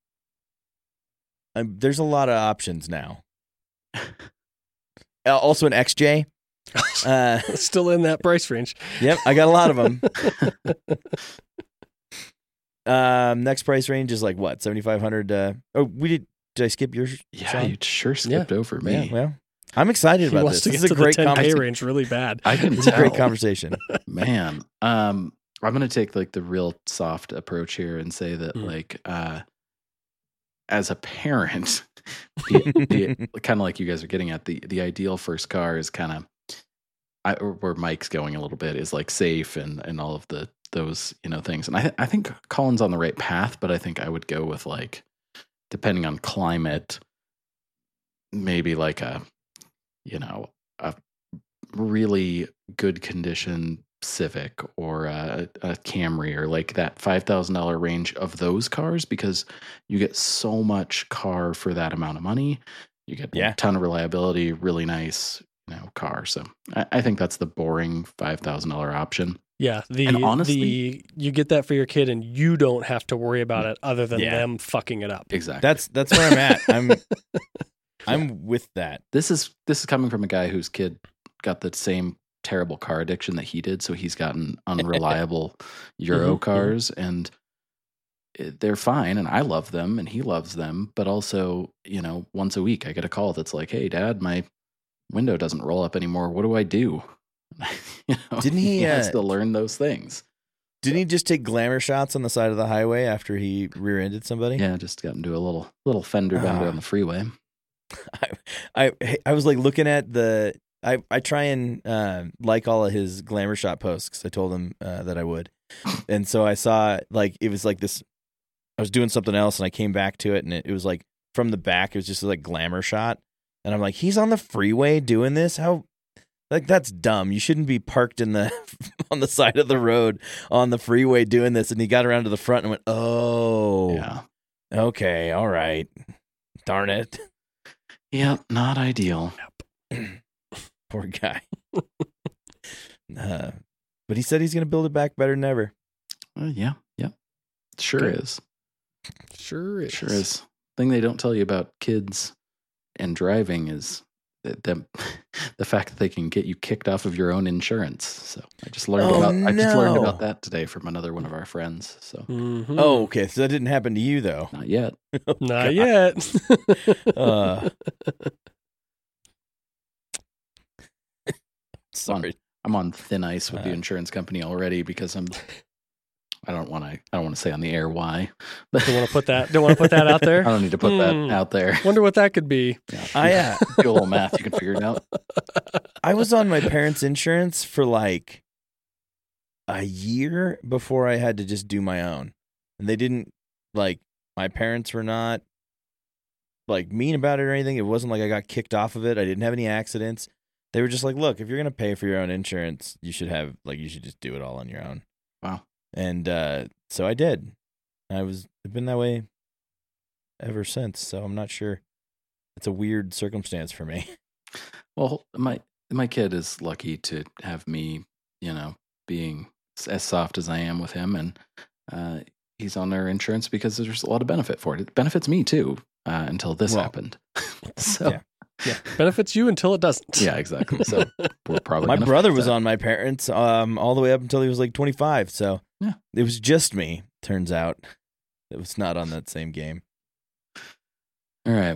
there's a lot of options now. Also an XJ. Still in that price range. Yep, I got a lot of them. Next price range is like what, $7,500? Did I skip yours? Yeah, Sean? you sure skipped over me. Yeah, well, I'm excited about this. This is a great conversation. Range really bad. I can It's a great conversation. Man, I'm going to take like the real soft approach here and say that like as a parent, the kind of like you guys are getting at, the ideal first car is kind of where Mike's going a little bit, is like safe and all of those things. And I think Colin's on the right path, but I think I would go with, like, depending on climate, maybe like a really good condition Civic or a Camry, or like that $5,000 range of those cars, because you get so much car for that amount of money. You get a ton of reliability, really nice car. So I think that's the boring $5,000 option. Yeah, And honestly, you get that for your kid, and you don't have to worry about it other than them fucking it up. exactly. That's where I'm at. I'm with that. This is coming from a guy whose kid got the same terrible car addiction that he did, so he's gotten unreliable Euro cars, and they're fine, and I love them, and he loves them, but also, once a week I get a call that's like, "Hey, Dad, my window doesn't roll up anymore. What do I do?" Didn't he has to learn those things. Didn't he just take glamour shots on the side of the highway after he rear-ended somebody? Yeah, just got into a little fender bender on the freeway. I was like looking at I try and like all of his glamour shot posts because I told him that I would, and so I saw like it was like this. I was doing something else and I came back to it, and it was like from the back. It was just like glamour shot, and I'm like, he's on the freeway doing this. How? Like, that's dumb. You shouldn't be parked on the side of the road on the freeway doing this. And he got around to the front and went, "Oh, yeah, okay, all right, darn it." Yeah, not ideal. Poor guy. But he said he's going to build it back better than ever. Yeah, sure Good. is. Sure is. Thing they don't tell you about kids and driving is the fact that they can get you kicked off of your own insurance. So I just learned about that today from another one of our friends. So Oh, okay. So that didn't happen to you though. not yet. Not yet. Sorry. I'm on thin ice with the insurance company already because I don't want to say on the air why. Don't want to put that out there. I don't need to put that out there. Wonder what that could be. Yeah, do a little math, you can figure it out. I was on my parents' insurance for like a year before I had to just do my own. And they didn't my parents were not like mean about it or anything. It wasn't like I got kicked off of it. I didn't have any accidents. They were just like, "Look, if you're going to pay for your own insurance, you should just do it all on your own." Wow. And so I did. I've been that way ever since. So I'm not sure. It's a weird circumstance for me. Well, my kid is lucky to have me, being as soft as I am with him, and he's on their insurance because there's a lot of benefit for it. It benefits me too until this happened. So. Yeah, benefits you until it doesn't. Yeah, exactly. So we're probably my brother was on my parents all the way up until he was like 25. So yeah, it was just me. Turns out it was not on that same game. All right.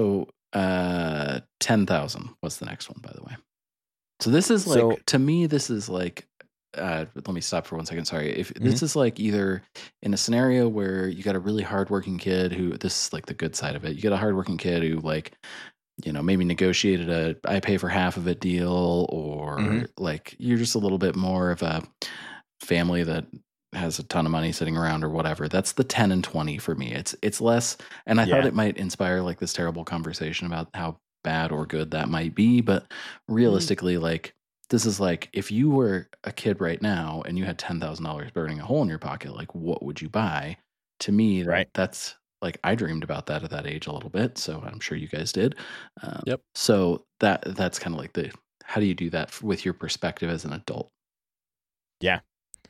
10,000. What's the next one, by the way? So this is like, to me, this is like, let me stop for 1 second. Sorry. If this is like either in a scenario where you got a really hardworking kid this is like the good side of it. You got a hardworking kid who maybe negotiated I pay for half of it deal, or like you're just a little bit more of a family that has a ton of money sitting around or whatever. That's the 10 and 20 for me. It's less, and I thought it might inspire like this terrible conversation about how bad or good that might be, but realistically, like this is like if you were a kid right now and you had $10,000 burning a hole in your pocket, like what would you buy? To me, that's like I dreamed about that at that age a little bit, so I'm sure you guys did. Yep. So that's kind of like how do you do that with your perspective as an adult? Yeah.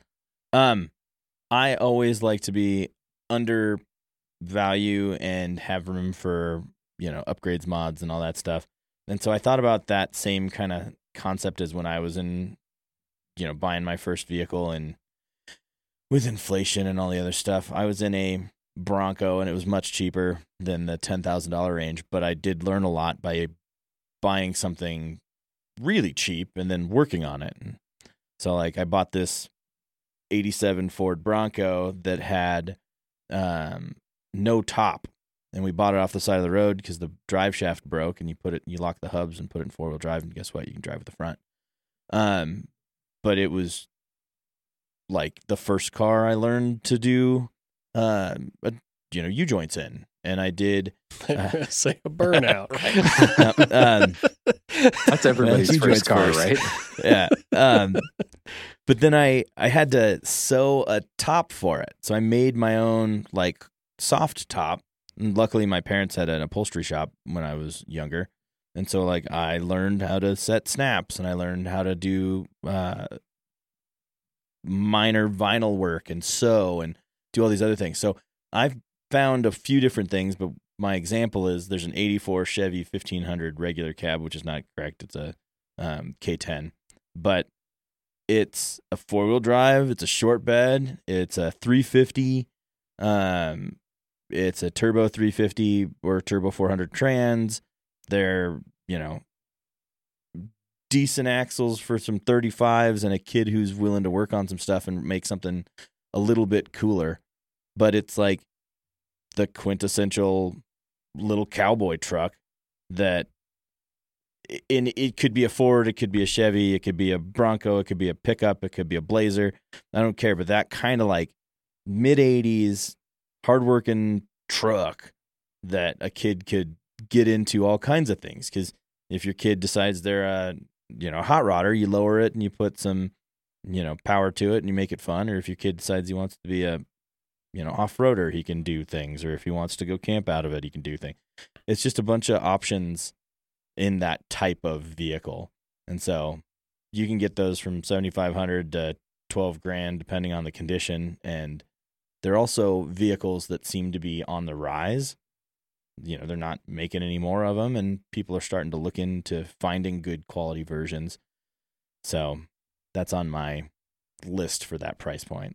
I always like to be under value and have room for upgrades, mods, and all that stuff. And so I thought about that same kind of concept as when I was in buying my first vehicle, and with inflation and all the other stuff, I was in a Bronco, and it was much cheaper than the $10,000 range, but I did learn a lot by buying something really cheap and then working on it. And so like I bought this 87 Ford Bronco that had no top, and we bought it off the side of the road because the drive shaft broke, and you lock the hubs and put it in 4-wheel drive, and guess what? You can drive with the front. But it was like the first car I learned to do U-joints in, and I did say a burnout. That's everybody's first car, right? Yeah. But then I had to sew a top for it, so I made my own like soft top. And luckily, my parents had an upholstery shop when I was younger, and so like I learned how to set snaps, and I learned how to do minor vinyl work and sew and do all these other things. So I've found a few different things, but my example is there's an 84 Chevy 1500 regular cab, which is not correct. It's a K10, but it's a 4-wheel drive. It's a short bed. It's a 350. It's a turbo 350 or turbo 400 trans. They're, decent axles for some 35s and a kid who's willing to work on some stuff and make something a little bit cooler. But it's like the quintessential little cowboy truck that it could be a Ford, it could be a Chevy, it could be a Bronco, it could be a pickup, it could be a Blazer. I don't care, but that kind of like mid-80s hardworking truck that a kid could get into all kinds of things. Because if your kid decides they're a hot rodder, you lower it and you put some power to it and you make it fun. Or if your kid decides he wants to be a off-roader, he can do things. Or if he wants to go camp out of it, he can do things. It's just a bunch of options in that type of vehicle. And so you can get those from $7,500 to $12,000 depending on the condition. And they're also vehicles that seem to be on the rise. They're not making any more of them, and people are starting to look into finding good quality versions. So that's on my list for that price point.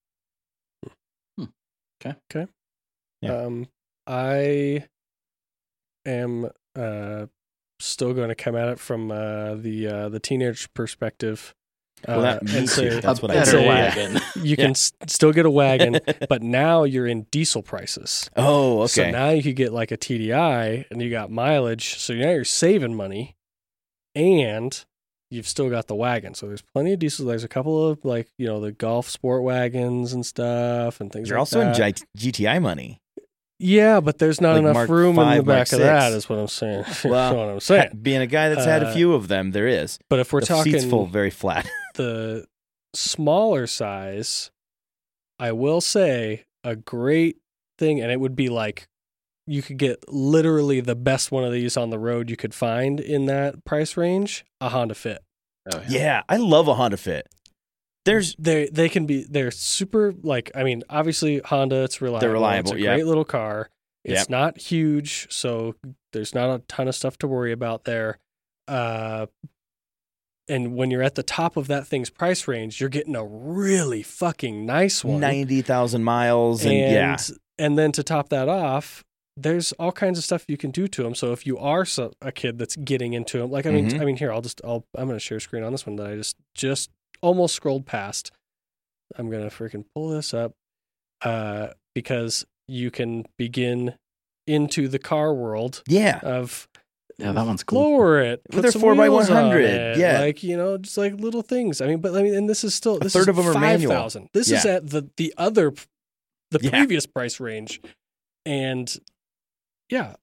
Okay. Yeah. I am still going to come at it from the teenage perspective. Well, that's what I better say. wagon. You can still get a wagon, but now you're in diesel prices. Oh, okay. So now you could get like a TDI and you got mileage. So now you're saving money and you've still got the wagon. So there's plenty of diesel. There's a couple of the Golf sport wagons and stuff and things You're like also that. in GTI money. Yeah, but there's not Like enough Mark room 5, in the back Mark of 6. that is what I'm saying. Well, That's what I'm saying. Being a guy that's had a few of them, there is. But if we're the talking seats full very flat. the smaller size, I will say a great thing, and it would be like you could get literally the best one of these on the road you could find in that price range, a Honda Fit. Oh, Yeah, I love a Honda Fit. They're super, obviously Honda, it's reliable. They're reliable, It's a yeah. great little car. It's Yep. not huge, so there's not a ton of stuff to worry about there. And when you're at the top of that thing's price range, you're getting a really fucking nice one. 90,000 miles. And then to top that off, there's all kinds of stuff you can do to them. So if you are a kid that's getting into them, here, I'm going to share screen on this one that I just almost scrolled past. I'm going to freaking pull this up because you can begin into the car world of that one's cool. lower it, With put their some 4x100, wheels on it, yeah. just like little things. And this is still, this third is of them are manual. 5,000. This is at the previous price range. And yeah,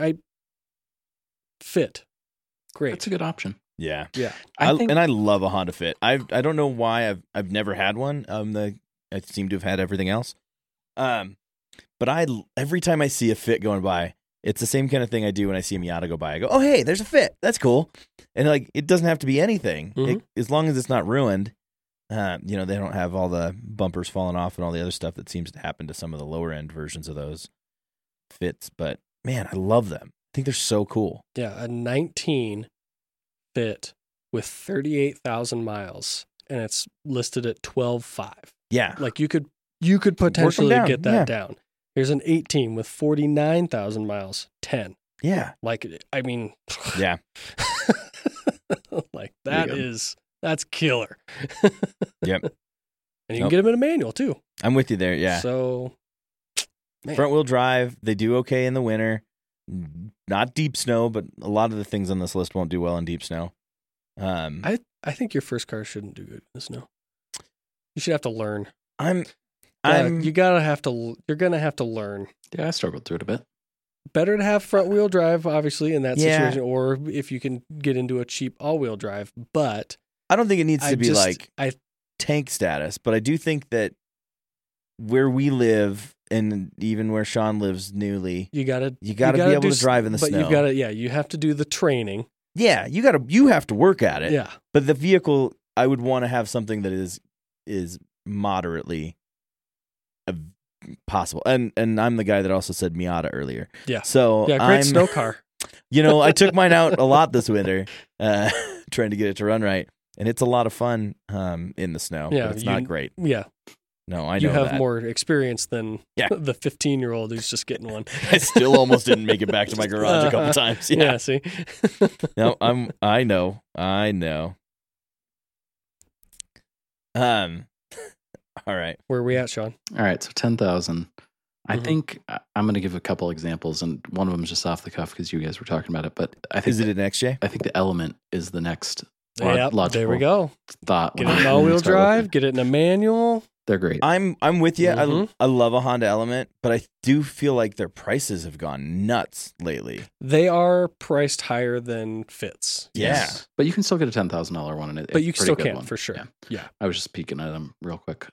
Fit. Great. That's a good option. Yeah. Yeah. I think I love a Honda Fit. I don't know why I've never had one. I seem to have had everything else. But every time I see a Fit going by, it's the same kind of thing I do when I see a Miata go by. I go, oh, hey, there's a Fit. That's cool. And it doesn't have to be anything. Mhm. As long as it's not ruined. They don't have all the bumpers falling off and all the other stuff that seems to happen to some of the lower end versions of those Fits. But man, I love them. I think they're so cool. Yeah, a 19 Fit with 38,000 miles, and it's listed at 12.5. Yeah. You could potentially down, get that yeah. down. Here's an 18 with 49,000 miles, 10. Yeah. That Yeah. There you go. that's killer. Yep. And you can get them in a manual too. I'm with you there. Yeah. So, man. Front wheel drive, they do okay in the winter. Not deep snow, but a lot of the things on this list won't do well in deep snow. I think your first car shouldn't do good in the snow. You should have to learn. You're gonna have to learn. Yeah, I struggled through it a bit. Better to have front wheel drive, obviously, in that Yeah. situation, or if you can get into a cheap all wheel drive. But I don't think it needs to be I tank status, but I do think that where we live and even where Sean lives newly, you gotta be able to drive in the snow. But you have to do the training. Yeah, you have to work at it. Yeah. But the vehicle, I would want to have something that is is moderately possible. And I'm the guy that also said Miata earlier. Yeah. So yeah, great snow car. I took mine out a lot this winter, trying to get it to run right, and it's a lot of fun in the snow. Yeah, but it's not great. Yeah. No, I know you have that. more experience than Yeah. the 15-year-old who's just getting one. I still almost didn't make it back to my garage a couple times. Yeah. Yeah, see? No, I know. All right. Where are we at, Sean? All right, so 10,000. I think I'm going to give a couple examples, and one of them is just off the cuff because you guys were talking about it. But I think Is it an XJ? I think the Element is the next Yep, logical there we go. thought. Get when it in I all-wheel start drive, looking. get it in a manual. They're great. I'm with you. Mhm. I love a Honda Element, but I do feel like their prices have gone nuts lately. They are priced higher than Fitz. Yeah. But you can still get a $10,000 one, and But you still can, for sure. Yeah. I was just peeking at them real quick.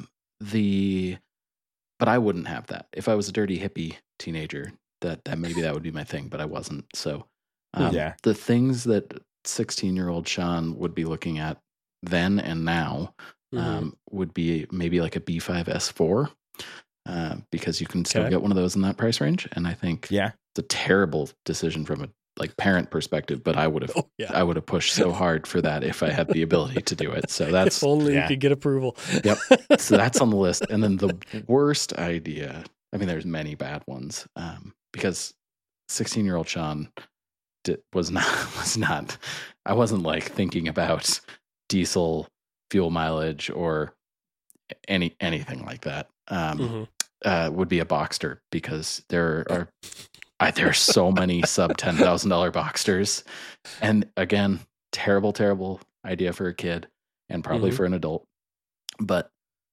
But I wouldn't have that if I was a dirty hippie teenager. That maybe that would be my thing, but I wasn't. So, Yeah. the things that 16-year-old Sean would be looking at then and now would be maybe like a B5 S4, because you can still Okay. get one of those in that price range. And I think Yeah. it's a terrible decision from a parent perspective, but I would have Oh, yeah. I would have pushed so hard for that if I had the ability to do it. So that's If only yeah. you could get approval. Yep. So that's on the list. And then the worst idea, I mean, there's many bad ones, because 16-year-old Sean was not, I wasn't like thinking about diesel fuel mileage or anything like that. Would be a Boxster, because there are so many sub $10,000 Boxsters. And again, terrible idea for a kid and probably for an adult. But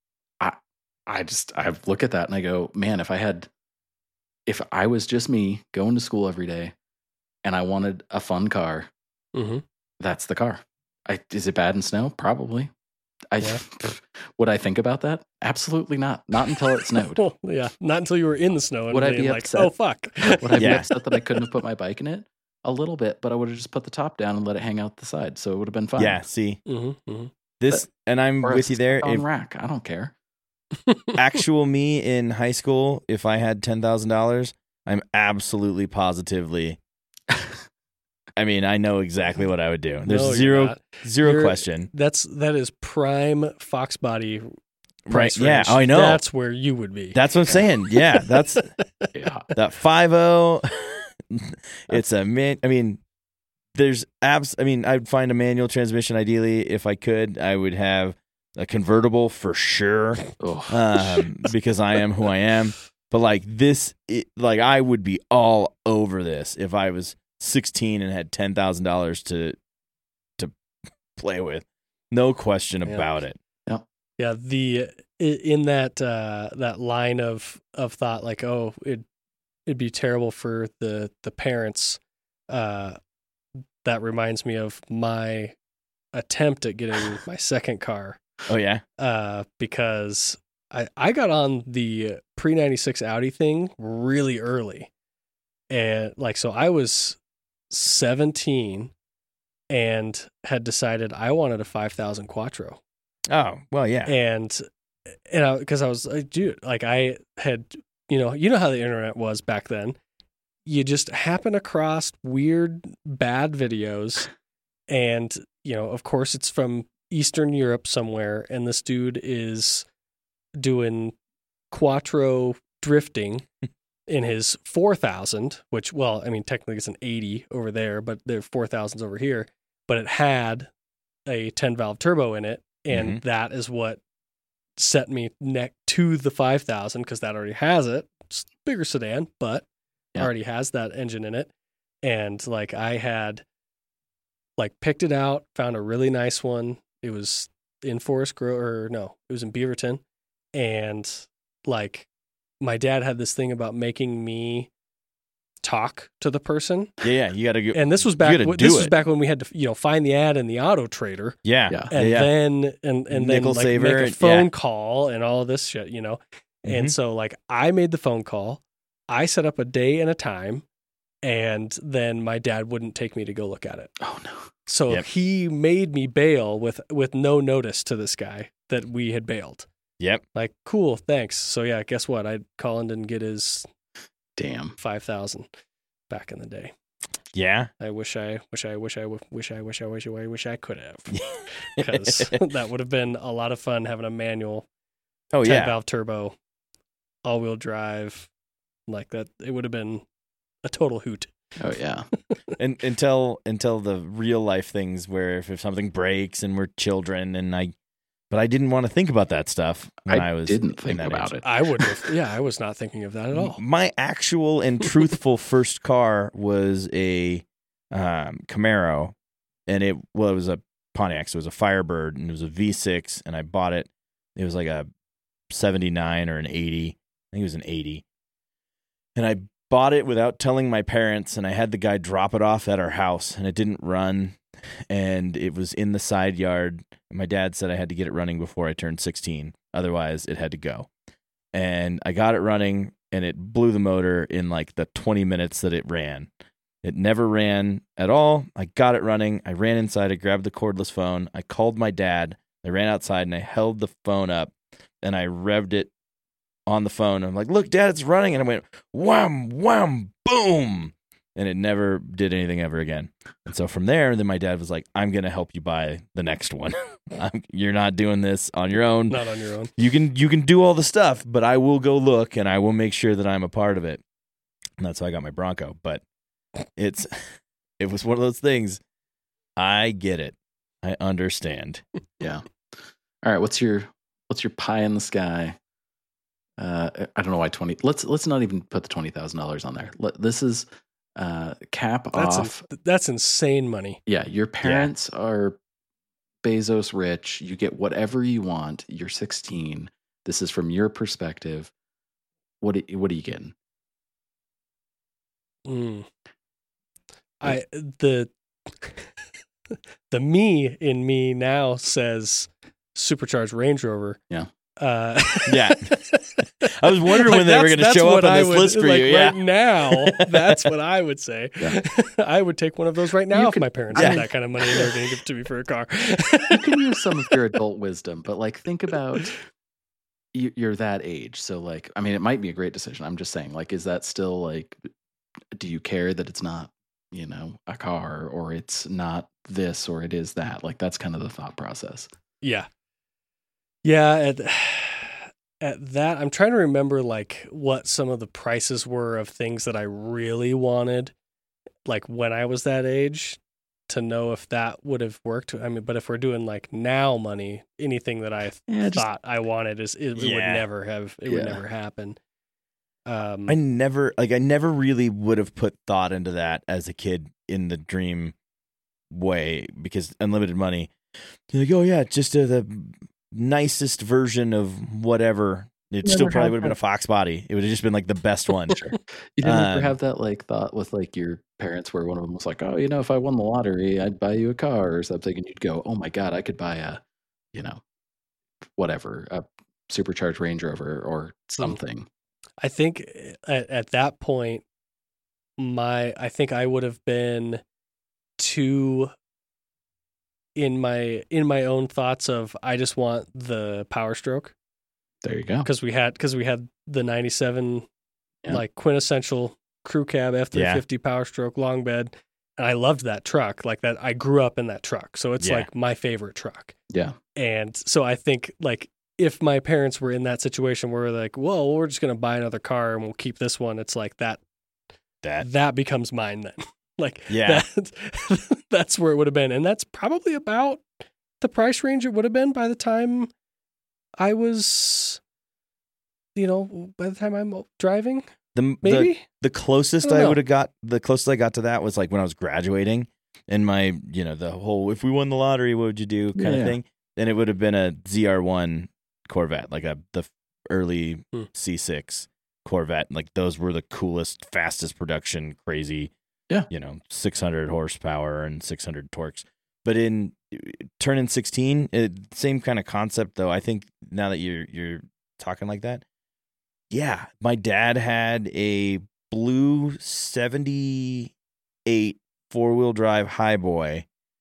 I look at that and I go, man, if I was just me going to school every day and I wanted a fun car, that's the car. Is it bad in snow? Probably. Would I think about that? Absolutely not. Not until it snowed. Well, yeah, not until you were in the snow and Would I being be like, upset? oh, fuck. Would I be Yeah. upset that I couldn't have put my bike in it? A little bit, but I would have just put the top down and let it hang out the side, so it would have been fine. Yeah. See Mm-hmm. this, and I'm Or a with you there. stick-on If rack, I don't care. actual me in high school, if I had $10,000, I'm absolutely positively. I mean, I know exactly what I would do. There's No, you're zero not. 0 You're- question. That is prime Fox body Right? price Yeah. range. Oh, I know. That's where you would be. That's what I'm saying. Yeah. That's Yeah. that 5.0. It's a man. I mean, there's abs. I mean, I'd find a manual transmission ideally if I could. I would have a convertible for sure, because I am who I am. But like this, I would be all over this if I was 16 and had $10,000 to play with. No question about it. Yeah, in that line of thought, like, oh, it'd be terrible for the parents. That reminds me of my attempt at getting my second car. Oh yeah. Because I got on the pre-96 Audi thing really early, and so I was 17 and had decided I wanted a 5,000 Quattro. Oh well, yeah. And because I was like, dude, I had, you know how the internet was back then. You just happen across weird, bad videos. And, of course it's from Eastern Europe somewhere. And this dude is doing Quattro drifting in his 4,000, which, well, I mean, technically it's an 80 over there, but there are 4,000s over here. But it had a 10-valve turbo in it. And that is what set me neck to the 5,000, because that already has it. It's a bigger sedan, but already has that engine in it. And I had picked it out, found a really nice one. It was in Forest Grove, it was in Beaverton. And my dad had this thing about making me talk to the person. Yeah, you got to go. And this was back. This was back when we had to, find the ad in the Auto Trader. Yeah, and then Nickel saver, make a phone call and all of this shit, And so I made the phone call. I set up a day and a time, and then my dad wouldn't take me to go look at it. Oh no! So Yep. he made me bail with no notice to this guy that we had bailed. Yep. Like, cool, thanks. So yeah, guess what? Colin didn't get his Damn. 5,000 back in the day. Yeah. I wish I could have, because that would have been a lot of fun having a manual Oh 10 yeah. valve turbo, all wheel drive like that. It would have been a total hoot. Oh yeah. And until the real life things where if something breaks and we're children but I didn't want to think about that stuff when I was didn't in think that about age. it. I would have. Yeah, I was not thinking of that at all. My actual and truthful first car was a Camaro, and it was a Pontiac. So it was a Firebird, and it was a V6, and I bought it. It was like a 79 or an 80. I think it was an 80. And I bought it without telling my parents, and I had the guy drop it off at our house, and it didn't run, and it was in the side yard. My dad said I had to get it running before I turned 16. Otherwise, it had to go. And I got it running, and it blew the motor in like the 20 minutes that it ran. It never ran at all. I got it running. I ran inside. I grabbed the cordless phone. I called my dad. I ran outside, and I held the phone up, and I revved it on the phone. I'm like, look, Dad, it's running. And I went, wham, wham, boom. And it never did anything ever again. And so from there, then my dad was like, I'm going to help you buy the next one. You're not doing this on your own. Not on your own. You can do all the stuff, but I will go look and I will make sure that I'm a part of it. And that's how I got my Bronco. But it was one of those things. I get it. I understand. Yeah. All right. What's your pie in the sky? I don't know why 20. Let's not even put the $20,000 on there. This is cap off. That's insane money. Yeah, your parents are Bezos rich. You get whatever you want. You're 16. This is from your perspective. What are you getting? The me in me now says supercharged Range Rover. Yeah. Yeah. I was wondering when they were going to show up on this list for you. Right now, that's what I would say. Yeah. I would take one of those right now if my parents had that kind of money and they were going to give it to me for a car. You can use some of your adult wisdom, but like think about you're that age. So like, I mean, it might be a great decision. I'm just saying, like, is that still like, do you care that it's not, a car, or it's not this, or it is that? Like, that's kind of the thought process. Yeah. Yeah. At that, I'm trying to remember like what some of the prices were of things that I really wanted, like when I was that age, to know if that would have worked. I mean, but if we're doing like now money, anything that I thought I wanted would never happen. I never really would have put thought into that as a kid in the dream way, because unlimited money, you're like, oh yeah, just the nicest version of whatever. It still probably would have been a Fox body. It would have just been like the best one. Sure. You didn't ever have that like thought with like your parents where one of them was like, oh, if I won the lottery, I'd buy you a car or something, and you'd go, oh my God, I could buy a supercharged Range Rover or something. I think at that point, I think I would have been too in my own thoughts of, I just want the Power Stroke. There you go. Because we had the 97 like quintessential crew cab F350 Power Stroke long bed, and I loved that truck. Like that, I grew up in that truck, so it's like my favorite truck. Yeah. And so I think like if my parents were in that situation where we're like, well, we're just gonna buy another car and we'll keep this one, it's like that becomes mine then. Like that's where it would have been, and that's probably about the price range it would have been by the time I was, by the time I'm driving. The closest I would have got, the closest I got to that was like when I was graduating, and my, the whole, if we won the lottery, what would you do kind of thing. And it would have been a ZR1 Corvette, like the early C6 Corvette. Like those were the coolest, fastest production, crazy, 600 horsepower and 600 torques. But in turning 16, same kind of concept though. I think now that you're talking like that, yeah, my dad had a blue 78 4-wheel drive Highboy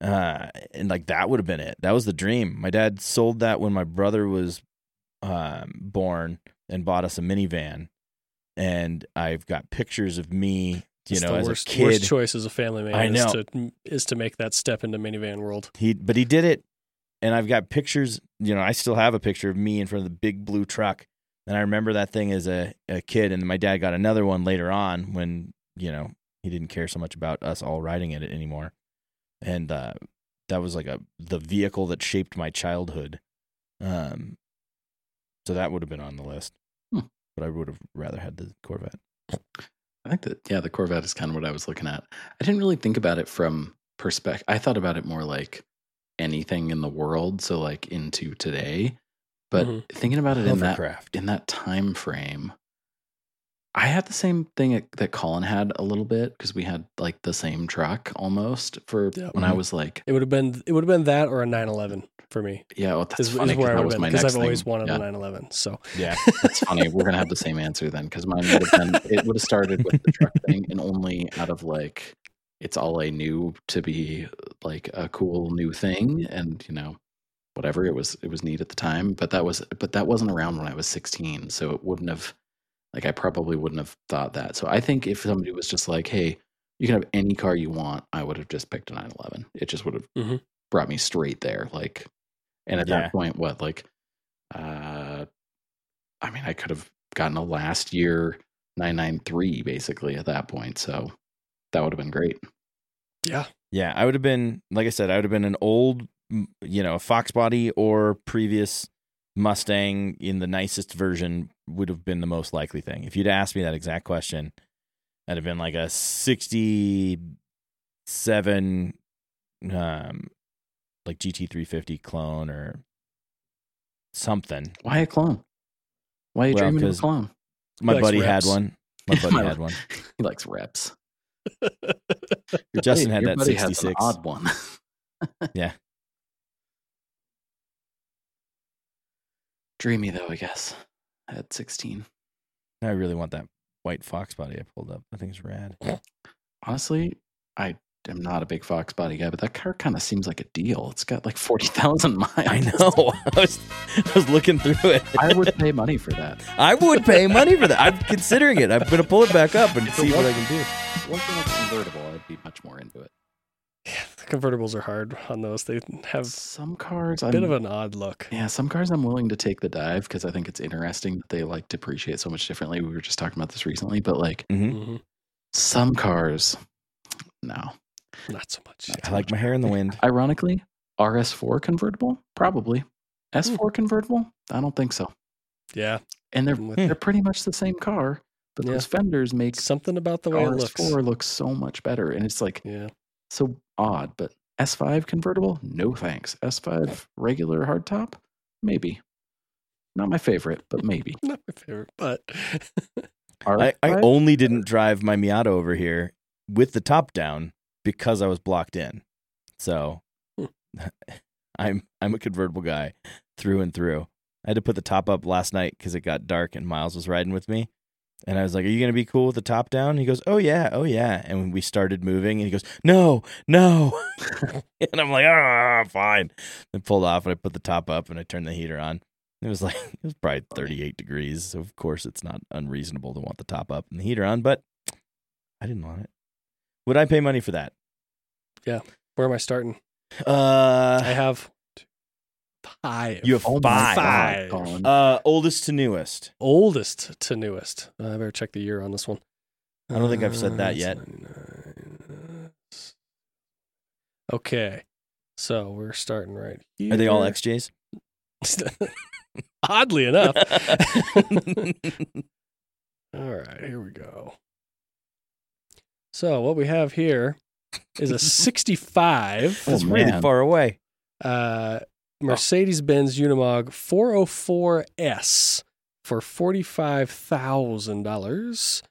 And like that would have been it. That was the dream. My dad sold that when my brother was born and bought us a minivan. And I've got pictures of me, It's as worst, a kid. Worst choice as a family man I know. is to make that step into minivan world. But he did it. And I've got pictures, I still have a picture of me in front of the big blue truck. And I remember that thing as a kid. And my dad got another one later on when, he didn't care so much about us all riding in it anymore. And that was like the vehicle that shaped my childhood. So that would have been on the list. But I would have rather had the Corvette. I think that, the Corvette is kind of what I was looking at. I didn't really think about it from perspective. I thought about it more like anything in the world, so like into today. But thinking about it in that time frame, I had the same thing that Colin had a little bit because we had like the same truck almost for when I was like. It would have been that or a 911 for me. Yeah, well, that's funny because that was my next because thing. I've always wanted a 911. So yeah, that's funny. We're gonna have the same answer then because mine would have been. It would have started with the truck thing, and only out of like it's all I knew to be like a cool new thing, and whatever it was neat at the time. But that wasn't around when I was 16, so it wouldn't have. Like, I probably wouldn't have thought that. So I think if somebody was just like, hey, you can have any car you want, I would have just picked a 911. It just would have brought me straight there. Like, and at that point, I could have gotten a last year 993 basically at that point. So that would have been great. Yeah. Yeah. I would have been, like I said, I would have been an old, a Fox body or previous Mustang in the nicest version would have been the most likely thing. If you'd asked me that exact question, I'd have been like a 67 like GT350 clone or something. Why a clone? Why are you dreaming of a clone? My buddy had one. My buddy had one. He likes reps. Justin had that 66. Has an odd one. Yeah. Dreamy though, I guess. At 16. I really want that white Fox body I pulled up. I think it's rad. Honestly, I am not a big Fox body guy, but that car kind of seems like a deal. It's got like 40,000 miles. I know. I was looking through it. I would pay money for that. I would pay money for that. I'm considering it. I'm going to pull it back up and see what I can do. Once it was convertible, I'd be much more into it. Yeah, the convertibles are hard on those. They have some cars a bit of an odd look. Yeah, some cars I'm willing to take the dive because I think it's interesting that they like depreciate so much differently. We were just talking about this recently, but like some cars, no. Not so much. I like my hair in the wind. Ironically, RS4 convertible? Probably. S4 convertible? I don't think so. Yeah. And they're pretty much the same car, but those fenders make something about the way it looks. RS4 looks so much better. And it's like so odd, but S5 convertible? No thanks. S5 regular hardtop? Maybe. Not my favorite, but maybe. Not my favorite, but I only didn't drive my Miata over here with the top down because I was blocked in. So I'm a convertible guy through and through. I had to put the top up last night because it got dark and Miles was riding with me. And I was like, are you going to be cool with the top down? He goes, oh, yeah. And when we started moving, and he goes, no. And I'm like, fine. I pulled off, and I put the top up, and I turned the heater on. It was probably 38 degrees. So, of course, it's not unreasonable to want the top up and the heater on, but I didn't want it. Would I pay money for that? Yeah. Where am I starting? I have 5. You have 5. Oldest to newest. Oldest to newest. I better check the year on this one. I don't think I've said that yet. Okay. So we're starting right here. Are they all XJs? Oddly enough. All right, here we go. So what we have here is a 65. That's really far away. Mercedes-Benz Unimog 404S for $45,000.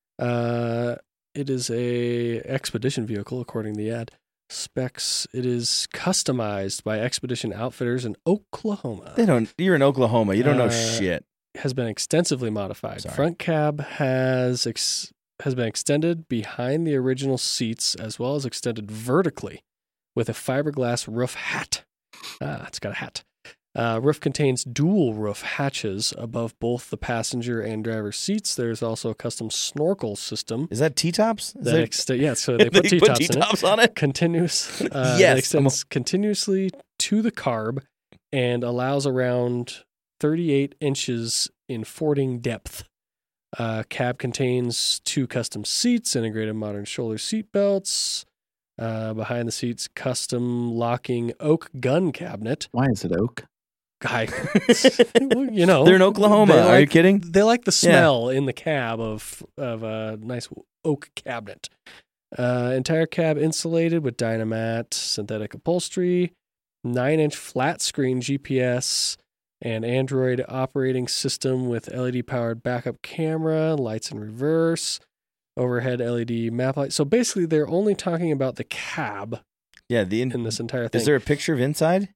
It is a expedition vehicle, according to the ad. Specs: it is customized by Expedition Outfitters in Oklahoma. You're in Oklahoma. You don't know shit. Has been extensively modified. Sorry. Front cab has been extended behind the original seats, as well as extended vertically with a fiberglass roof hat. It's got a hat. Roof contains dual roof hatches above both the passenger and driver seats. There's also a custom snorkel system. Is that T-tops? So they put T-tops in it. On it? Continuous. Yes. It extends continuously to the carb and allows around 38 inches in fording depth. Cab contains 2 custom seats, integrated modern shoulder seat belts. Behind the seats, custom locking oak gun cabinet. Why is it oak? Guy, They're in Oklahoma. Are you kidding? They like the smell in the cab of a nice oak cabinet. Entire cab insulated with Dynamat synthetic upholstery, 9-inch flat screen GPS, and Android operating system with LED powered backup camera, lights in reverse, overhead LED map light. So basically, they're only talking about the cab. Yeah, in this entire thing. Is there a picture of inside?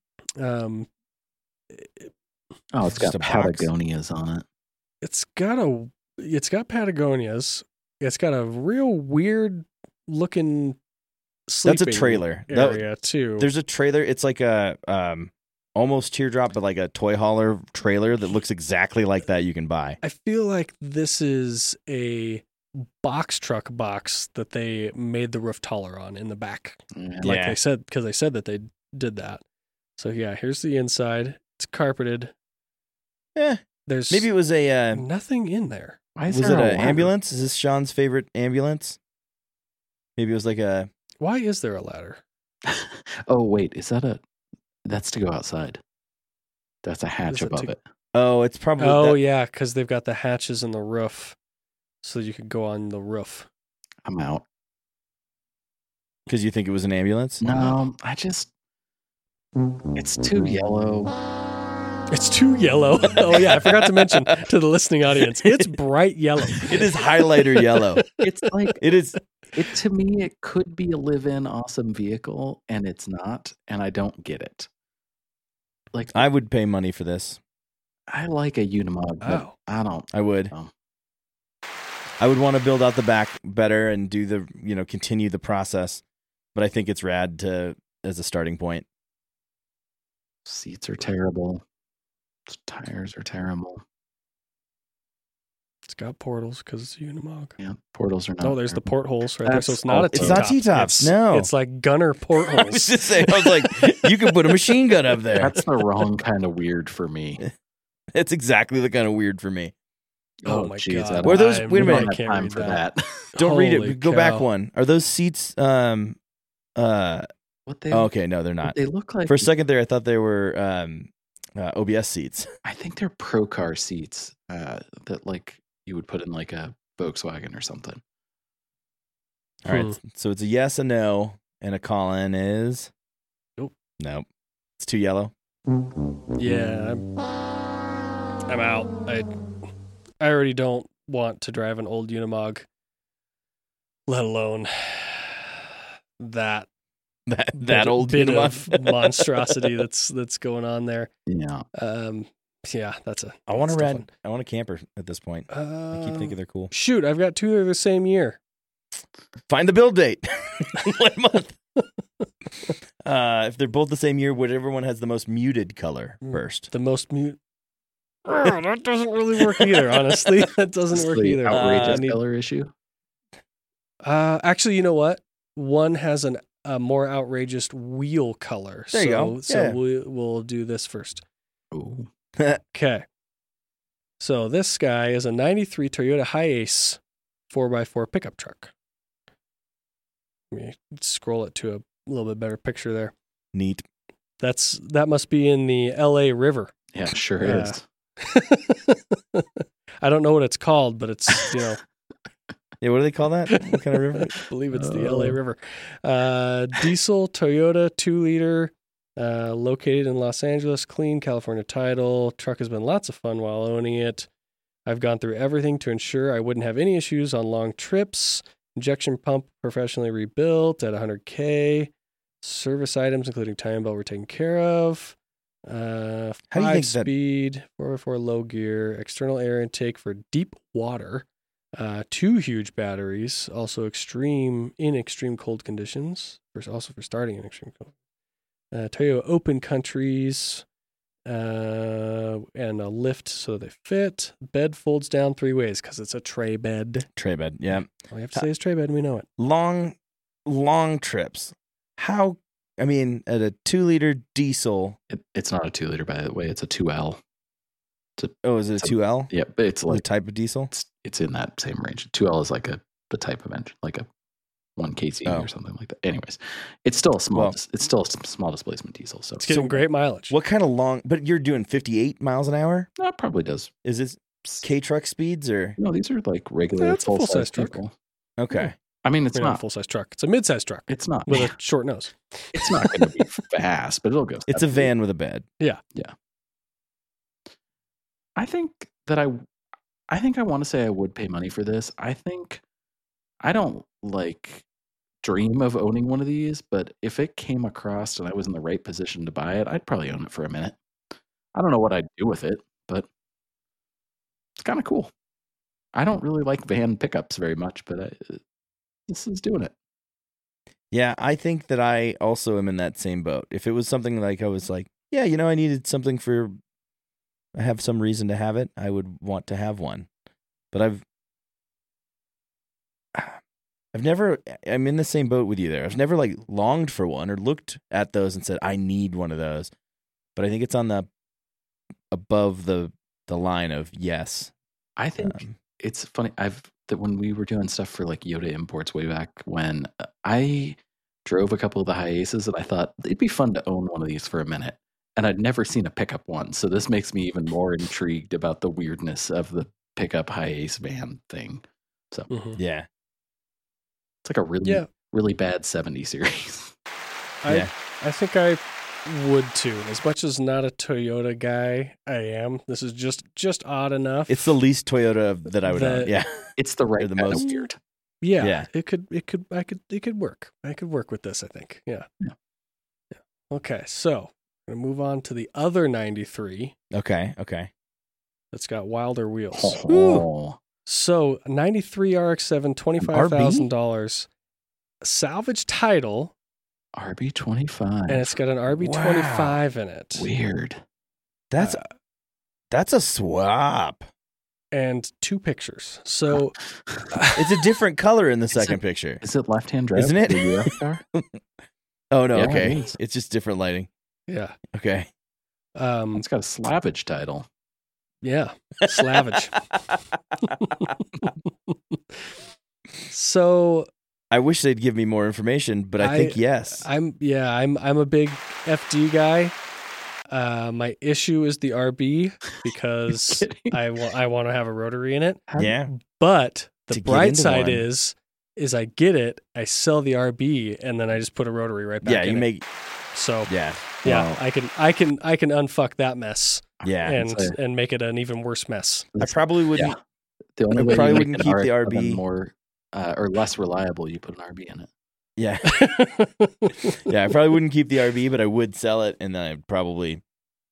It's got Patagonias on it. It's got Patagonias. It's got a real weird looking sleeping That's a trailer area too. There's a trailer. It's like a almost teardrop, but like a toy hauler trailer that looks exactly like that you can buy. I feel like this is a box truck box that they made the roof taller on in the back. Like they said, because they said that they did that. So yeah, here's the inside. It's carpeted. There's maybe it was a nothing in there. Was it an ambulance? Is this Sean's favorite ambulance? Maybe it was like a. Why is there a ladder? Oh wait, that's to go outside. That's a hatch above it. Oh, it's probably. Oh yeah, because they've got the hatches in the roof, so you could go on the roof. I'm out. Because you think it was an ambulance? No, it's too yellow. It's too yellow. Oh yeah, I forgot to mention to the listening audience, it's bright yellow. It is highlighter yellow. It's like it is. To me, it could be a live-in awesome vehicle, and it's not, and I don't get it. Like I would pay money for this. I like a Unimog, but I don't. I would. I would want to build out the back better and do continue the process, but I think it's rad as a starting point. Seats are terrible. Tires are terrible. It's got portals because it's a Unimog. Yeah, portals are not. Oh, there's the portholes right there. So it's not a T-top. It's not T-tops. No, it's like gunner portholes. I was just saying. I was like, you could put a machine gun up there. That's the wrong kind of weird for me. It's exactly the kind of weird for me. Oh my god! Were those? Wait a minute. I can't time for that. Don't read it. Go back one. Are those seats? What they? Okay, no, they're not. They look like. For a second there, I thought they were OBS seats. I think they're pro car seats that like you would put in like a Volkswagen or something. All right, so it's a yes, a no, and a call-in is. Nope. It's too yellow. Yeah, I'm out. I already don't want to drive an old Unimog, let alone that old bit Unimog. of monstrosity that's going on there. Yeah. Yeah, that's a. I want a camper at this point. I keep thinking they're cool. Shoot, I've got 2 that are the same year. Find the build date. What month? If they're both the same year, whatever one has the most muted color first. The most mute. That doesn't really work either, honestly. That doesn't work either. Outrageous color issue. Actually, you know what? One has a more outrageous wheel color. There you go. So we'll do this first. Ooh. Okay. So this guy is a 93 Toyota Hiace 4x4 pickup truck. Let me scroll it to a little bit better picture there. Neat. That must be in the LA River. Yeah, sure is. I don't know what it's called, but it's, Yeah, what do they call that? What kind of river? I believe it's the LA River. Diesel Toyota 2-liter, located in Los Angeles, clean California title. Truck has been lots of fun while owning it. I've gone through everything to ensure I wouldn't have any issues on long trips. Injection pump professionally rebuilt at 100K. Service items, including timing belt, were taken care of. How do you think 5-speed, 4x4 low gear, external air intake for deep water. 2 huge batteries, also in extreme cold conditions. also for starting in extreme cold. Toyo open countries and a lift so they fit. Bed folds down 3 ways because it's a tray bed. Tray bed, yeah. All you have to say is tray bed and we know it. Long trips. How, I mean, at a 2-liter diesel. It's not a 2-liter, by the way. It's a 2L. Is it a 2L? Yeah, but it's like the type of diesel? It's in that same range. 2L is like the type of engine, like a 1 kc or something like that. Anyways, it's still a small displacement diesel. So it's getting great mileage. What kind of long? But you're doing 58 miles an hour? No, it probably does. Is this K-truck speeds or? No, these are like regular full-size truck. Okay. Yeah. I mean, it's not a full-size truck. It's a mid-size truck. It's not with a short nose. It's not going to be fast, but it'll go. It's a van with a bed. Yeah. I think I want to say I would pay money for this. I don't like dream of owning one of these, but if it came across and I was in the right position to buy it, I'd probably own it for a minute. I don't know what I'd do with it, but it's kind of cool. I don't really like van pickups very much, but this is doing it. Yeah, I think that I also am in that same boat. If it was something like I was like, yeah, I needed something I have some reason to have it, I would want to have one. But I'm in the same boat with you there. I've never like longed for one or looked at those and said, I need one of those. But I think it's on the above the line of yes. I think it's funny. That when we were doing stuff for like Yoda Imports way back when, I drove a couple of the Hiaces and I thought it'd be fun to own one of these for a minute. And I'd never seen a pickup one. So this makes me even more intrigued about the weirdness of the pickup Hiace van thing. So yeah. It's like a really bad 70 series. I think I would too. As much as not a Toyota guy, I am. This is just odd enough. It's the least Toyota that I would own. Yeah. It's the right the most weird. Yeah. It could work. I could work with this, I think. Yeah. Okay, so I'm gonna move on to the other 93. Okay. That's got wilder wheels. Oh. So 93 RX-7, $25,000, salvage title, RB25, and it's got an RB25 in it. Weird. That's a swap. And 2 pictures. So it's a different color in the second picture. Is it left-hand drive? Isn't it? The UF car? Oh no. Yeah, okay, it's just different lighting. Yeah. Okay. It's got a slavage title. Yeah, slavage. So I wish they'd give me more information, but I think yes. I'm a big FD guy. My issue is the RB because I want to have a rotary in it. Yeah. But the bright side is I get it, I sell the RB, and then I just put a rotary right back in. Yeah, you make. So yeah. Wow. I can unfuck that mess. Yeah, and make it an even worse mess. I probably wouldn't. Yeah. The only way probably you wouldn't keep the RB more or less reliable. You put an RB in it. Yeah, yeah. I probably wouldn't keep the RB, but I would sell it, and then I'd probably,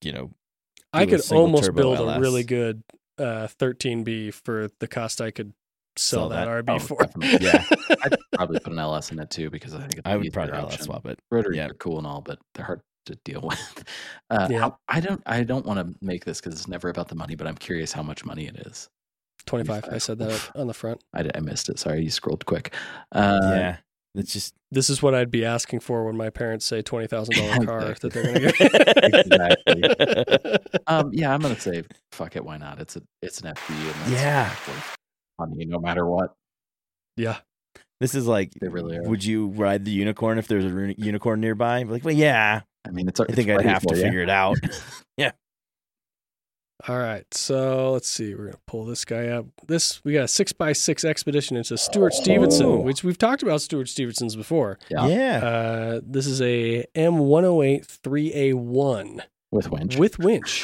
I could almost build LS. a really good 13B for the cost I could sell that RB for. Definitely. Yeah, I'd probably put an LS in it too because I think I would probably LS swap it. Rotaries are cool and all, but they're hard to deal with. I don't want to make this because it's never about the money, but I'm curious how much money it is. 25. I said that on the front. I missed it. Sorry, you scrolled quick. Yeah, it's just this is what I'd be asking for when my parents say $20,000 car that they're going to get. Exactly. Yeah, I'm going to say fuck it. Why not? It's an FD. And money no matter what. Yeah. This is like, they really are. Would you ride the unicorn if there's a unicorn nearby? Like, well, yeah. I mean, I think I'd have to figure it out. Yeah. All right. So let's see. We're going to pull this guy up. We got a 6x6 expedition into Stuart Stevenson, which we've talked about Stuart Stevenson's before. Yeah. This is a M108 3A1 with winch.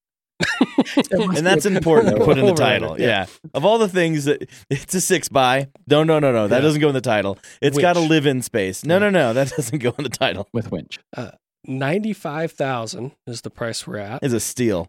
And that's important to put in the title. Yeah. Of all the things that it's a 6x. No. That doesn't go in the title. It's got a live-in space. No. That doesn't go in the title. With winch. $95,000 is the price we're at. It's a steal.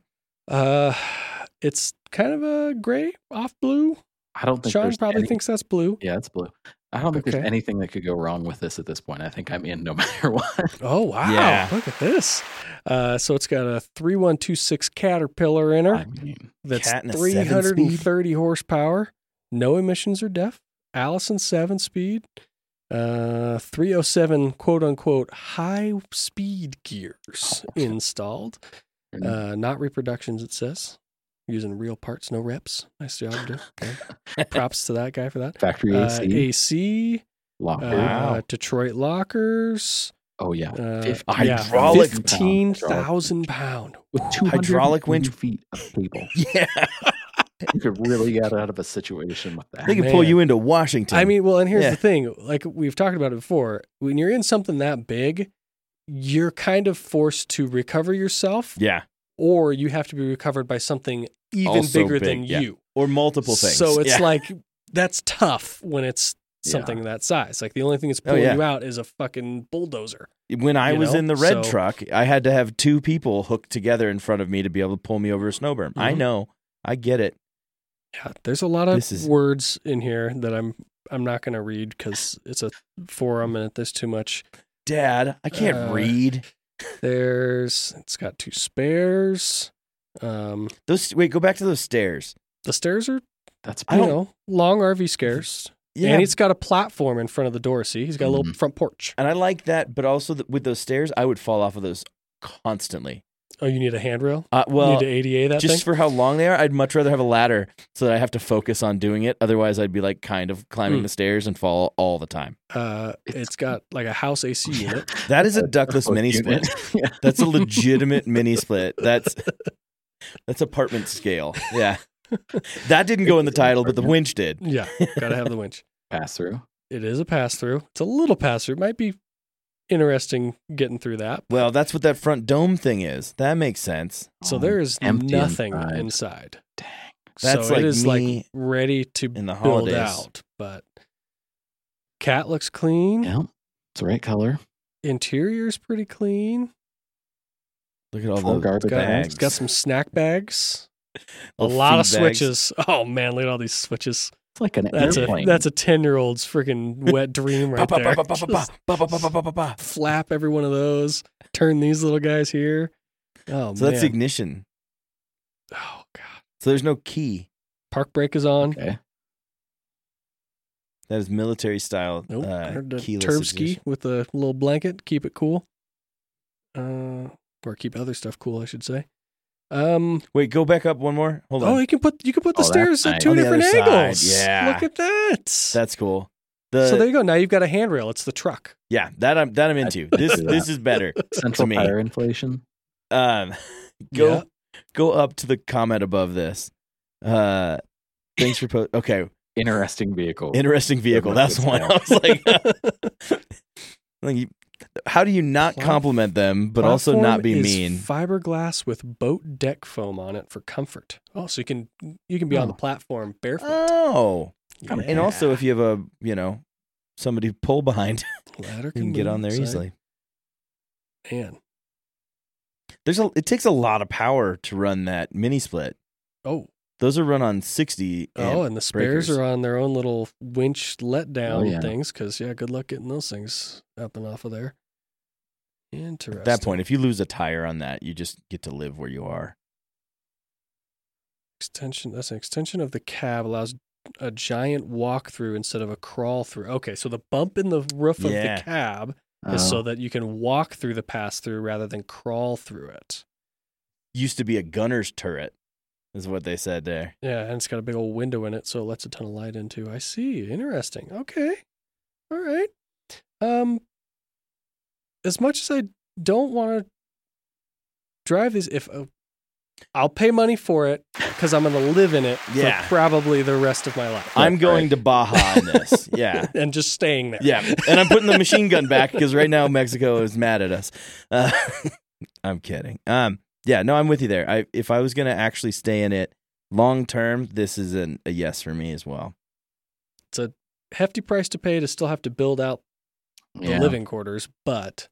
It's kind of a gray off blue. I don't think Sean probably thinks that's blue. Yeah, it's blue. I don't think there's Okay. anything that could go wrong with this at this point. I think I'm in no matter what. Oh, wow. Yeah. Look at this. So it's got a 3126 Caterpillar in her. I mean, That's Cat and a 7-speed. 330 horsepower. No emissions or DEF. Allison 7-speed. 307 quote unquote high speed gears installed. Not reproductions, it says. Using real parts, no reps. Nice job, dude. Okay. Props to that guy for that. factory AC, AC, locker. Wow. Detroit lockers. Oh yeah, 50 Hydraulic- 15,000 pound. with 200 hydraulic winch. feet of cable. Yeah. You could really get out of a situation with that. They can pull Man. you into Washington. I mean, well, and here's Yeah. the thing. Like we've talked about it before. When you're in something that big, you're kind of forced to recover yourself, yeah. or you have to be recovered by something even Also bigger big, than yeah. you. Or multiple things. So it's Yeah. like that's tough when it's something that size. Like the only thing that's pulling yeah. you out is a fucking bulldozer. When I you was know? in the red So- truck, I had to have two people hooked together in front of me to be able to pull me over a snow berm. I Mhm. know. I get it. Yeah, there's a lot of This is- words in here that I'm not going to read because it's a forum and there's too much. Dad, I can't read. It's got 2 spares. Wait, go back to those stairs. The stairs are, That's I you don't- know, long RV stairs. Yeah. And it's got a platform in front of the door. See, he's got a little Mhm. front porch. And I like that, but also with those stairs, I would fall off of those constantly. Oh, you need a handrail? You Well, need to ADA that just thing? for how long they are, I'd much rather have a ladder so that I have to focus on doing it. Otherwise, I'd be like kind of climbing the stairs and fall all the time. It's got like a house AC unit. That is a ductless mini split. Yeah. That's a legitimate mini split. That's apartment scale. Yeah. That didn't go in the title, but the winch did. Yeah, got to have the winch. Pass through. It is a pass through. It's a little pass through. Might be interesting getting through that. Well, that's what that front dome thing is. That makes sense. So there is empty nothing inside. inside. Dang. That's so like it is me like ready to in the build holidays. out. But cat looks clean. Yeah, it's the right color. Interior's pretty clean. Look at all Full those garbage bags. It's got some snack bags. A Little lot of feed bags. switches. Oh man, look at all these switches. It's like an That's airplane. a 10-year-old's freaking wet dream right there. Just flap every one of those. Turn these little guys here. Oh So man. that's ignition. Oh god. So there's no key. Park brake is on. Okay. That is military style Nope. I heard the keyless Turbski ignition. with a little blanket. Keep it cool. Or keep other stuff cool, I should say. Wait, go back up one more. Hold on. Oh, you can put the Oh, that's stairs at nice. 2 On the different other side, angles. yeah. Look at that. That's cool. So there you go. Now you've got a handrail. It's the truck. Yeah, that I'm into. This is better. Central me. tire inflation. Go Yeah. go up to the comment above this. Thanks for okay. Interesting vehicle. Interesting vehicle. That's one. I was like, how do you not compliment them, but also not be Platform is mean? Fiberglass with boat deck foam on it for comfort. Oh, so you can be on the platform barefoot. Oh, Yeah. and also if you have somebody pull behind, Ladder you can get move on there inside. easily. Man. It takes a lot of power to run that mini split. Oh. Those are run on 60. Oh, and the spares breakers. are on their own little winch letdown yeah. things because, good luck getting those things up and off of there. Interesting. At that point, if you lose a tire on that, you just get to live where you are. That's an extension of the cab, allows a giant walk-through instead of a crawl-through. Okay, so the bump in the roof of Yeah. the cab is so that you can walk through the pass-through rather than crawl through it. Used to be a gunner's turret, is what they said there. Yeah, and it's got a big old window in it, so it lets a ton of light into. I see. Interesting. Okay. All right. As much as I don't want to drive these, I'll pay money for it because I'm going to live in it Yeah. for probably the rest of my life. I'm going to Baja in this. Yeah. And just staying there. Yeah. And I'm putting the machine gun back because right now Mexico is mad at us. I'm kidding. Yeah, no, I'm with you there. If I was going to actually stay in it long term, this is a yes for me as well. It's a hefty price to pay to still have to build out the Yeah. living quarters, but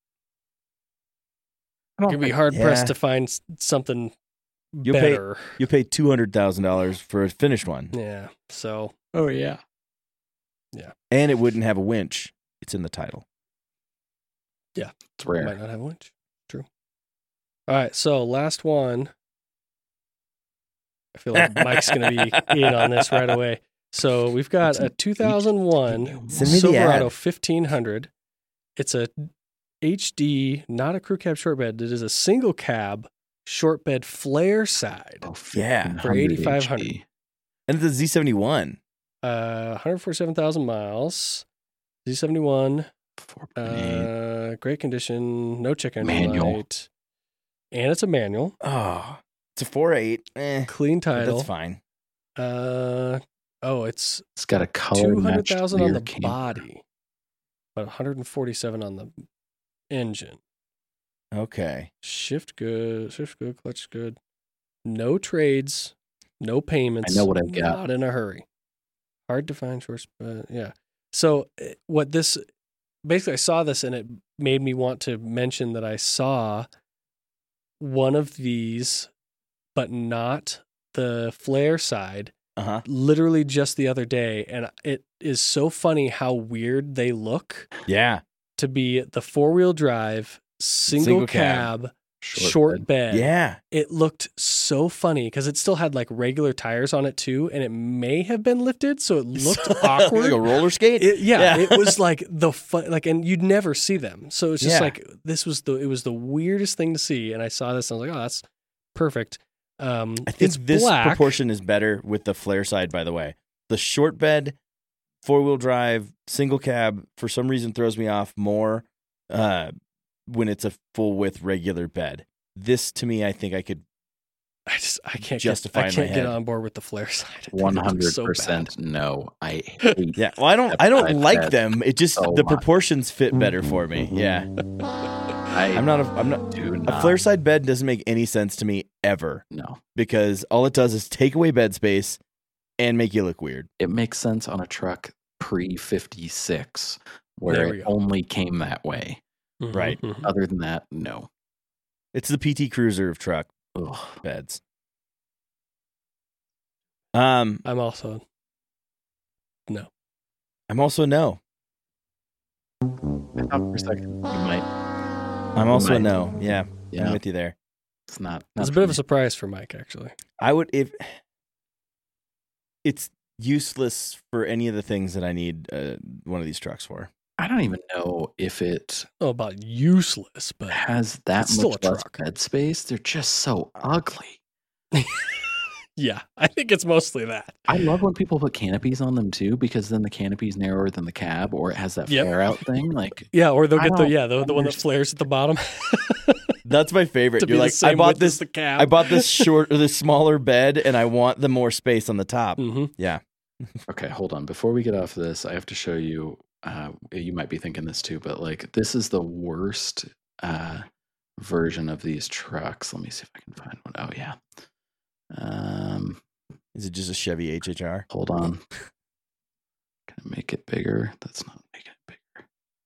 I don't you'd be think- hard pressed Yeah. to find something You'll pay- better. You pay $200,000 for a finished one. Yeah. So Oh yeah. Yeah. And it wouldn't have a winch. It's in the title. It's rare. Might not have a winch. True. All right. So last one. I feel like Mike's going to be in on this right away. So we've got a 2001 Send me the Silverado ad. 1500. It's a HD, not a crew cab short bed. It is a single cab short bed flare side. Oh, Yeah. For 8,500. HD. And it's a Z71. 147,000 miles. Z71. 4.8. Great condition. No check engine Manual. light. And it's a manual. Oh, it's a 4.8. Clean But title. that's fine. It's It's got a color 200,000 on the camper. body, but 147 on the engine. Okay. Shift good, clutch good. No trades, no payments. I know what I've got. Not in a hurry. Hard to find shorts, but yeah. So what this basically, I saw this and it made me want to mention that I saw one of these, but not the flare side, Uh-huh. literally just the other day. And it is so funny how weird they look Yeah. to be the 4-wheel drive, single cab, short bed. Yeah. It looked so funny because it still had like regular tires on it too, and it may have been lifted, so it looked awkward. Like a roller skate? It was like the fun, like, and you'd never see them. So it's just Yeah. like it was the weirdest thing to see. And I saw this, and I was like, oh, that's perfect. I think It's this black. proportion is better with the flare side, by the way. The short bed, 4-wheel drive, single cab, for some reason throws me off more when it's a full width regular bed. This, to me, I think I could I can't justify in my get head. on board with the flare side. I think it looks so 100% bad. no. I hate Yeah, well, I don't I've like had them. It just so the much. proportions fit better for me. Yeah, I'm not. do A not. flare side bed doesn't make any sense to me ever No. because all it does is take away bed space and make you look weird. It makes sense on a truck pre-56 where There we it go. only came that way. Mhm, Right. mhm. Other than that, no. It's the PT Cruiser of truck Ugh. beds. I'm also no. I'm also no. I thought for a second you might. I'm also a Right. no. Yeah, I'm Yeah, with you there. it's not. It's a not bit for of a me. surprise for Mike, actually. I would if it's useless for any of the things that I need one of these trucks for. I don't even know if it Oh, about useless, but has that It's still much a less truck. bed space. They're just so ugly. yeah, I think it's mostly that. I love when people put canopies on them too, because then the canopy's narrower than the cab, or it has that Yep. flare out thing. Like, Yeah, or they'll I get the don't the one that flares at the bottom. That's my favorite. to be You're the like, same I bought width as this. the cab. I bought this short or this smaller bed, and I want the more space on the top. hmm Yeah. okay, hold on. Before we get off this, I have to show you. You might be thinking this too, but like, this is the worst version of these trucks. Let me see if I can find one. Oh yeah. Is it just a Chevy HHR? Hold on. Can I make it bigger? That's not making it bigger.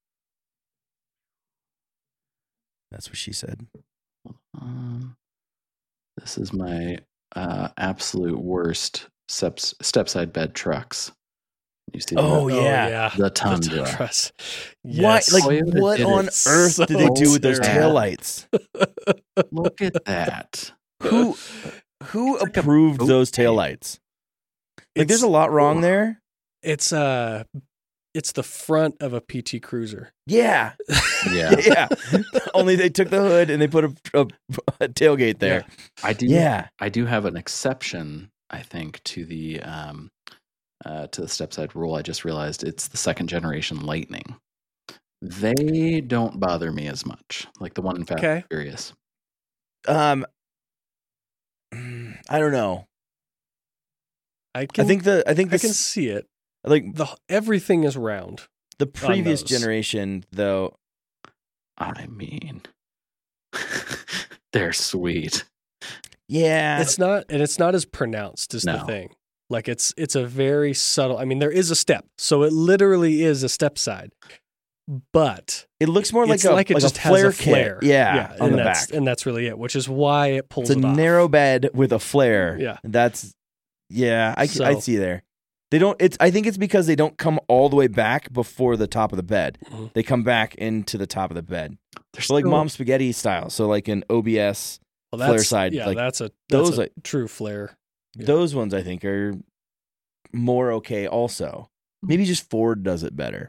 That's what she said. Hold on. This is my absolute worst step-side bed trucks. You see Oh, the, yeah. the Tundra. Tundras. What? Yes. Like, Toyota what did on it earth so did they do with those terrible. taillights? Look at that. Who like a approved boat those tank. taillights? Like, there's a lot wrong there. It's the front of a PT Cruiser. Yeah. Yeah. Yeah. Only they took the hood and they put a tailgate there. I do. Yeah. I do have an exception, I think, to the step-side rule. I just realized it's the second generation Lightning. They don't bother me as much, like the one in Fast Okay. and Furious. I don't know. I can I think I can this, see it. like Everything is round. the previous those. generation though. I mean, they're sweet. Yeah. It's not as pronounced as the No. thing. Like it's a very subtle. I mean, there is a step, so it literally is a step side, but It looks more like it's a like it just flare has a kit. flare. Yeah, on and the that's back. and that's really it. Which is why it pulls It's a it off. narrow bed with a flare. Yeah. That's I So- see there. They don't. I think it's because they don't come all the way back before the top of the bed. Mm-hmm. They come back into the top of the bed. They're So like mom spaghetti style. So like an OBS flare side. Yeah, like that's a true flare. Yeah. Those ones I think are more okay. Also, maybe just Ford does it better.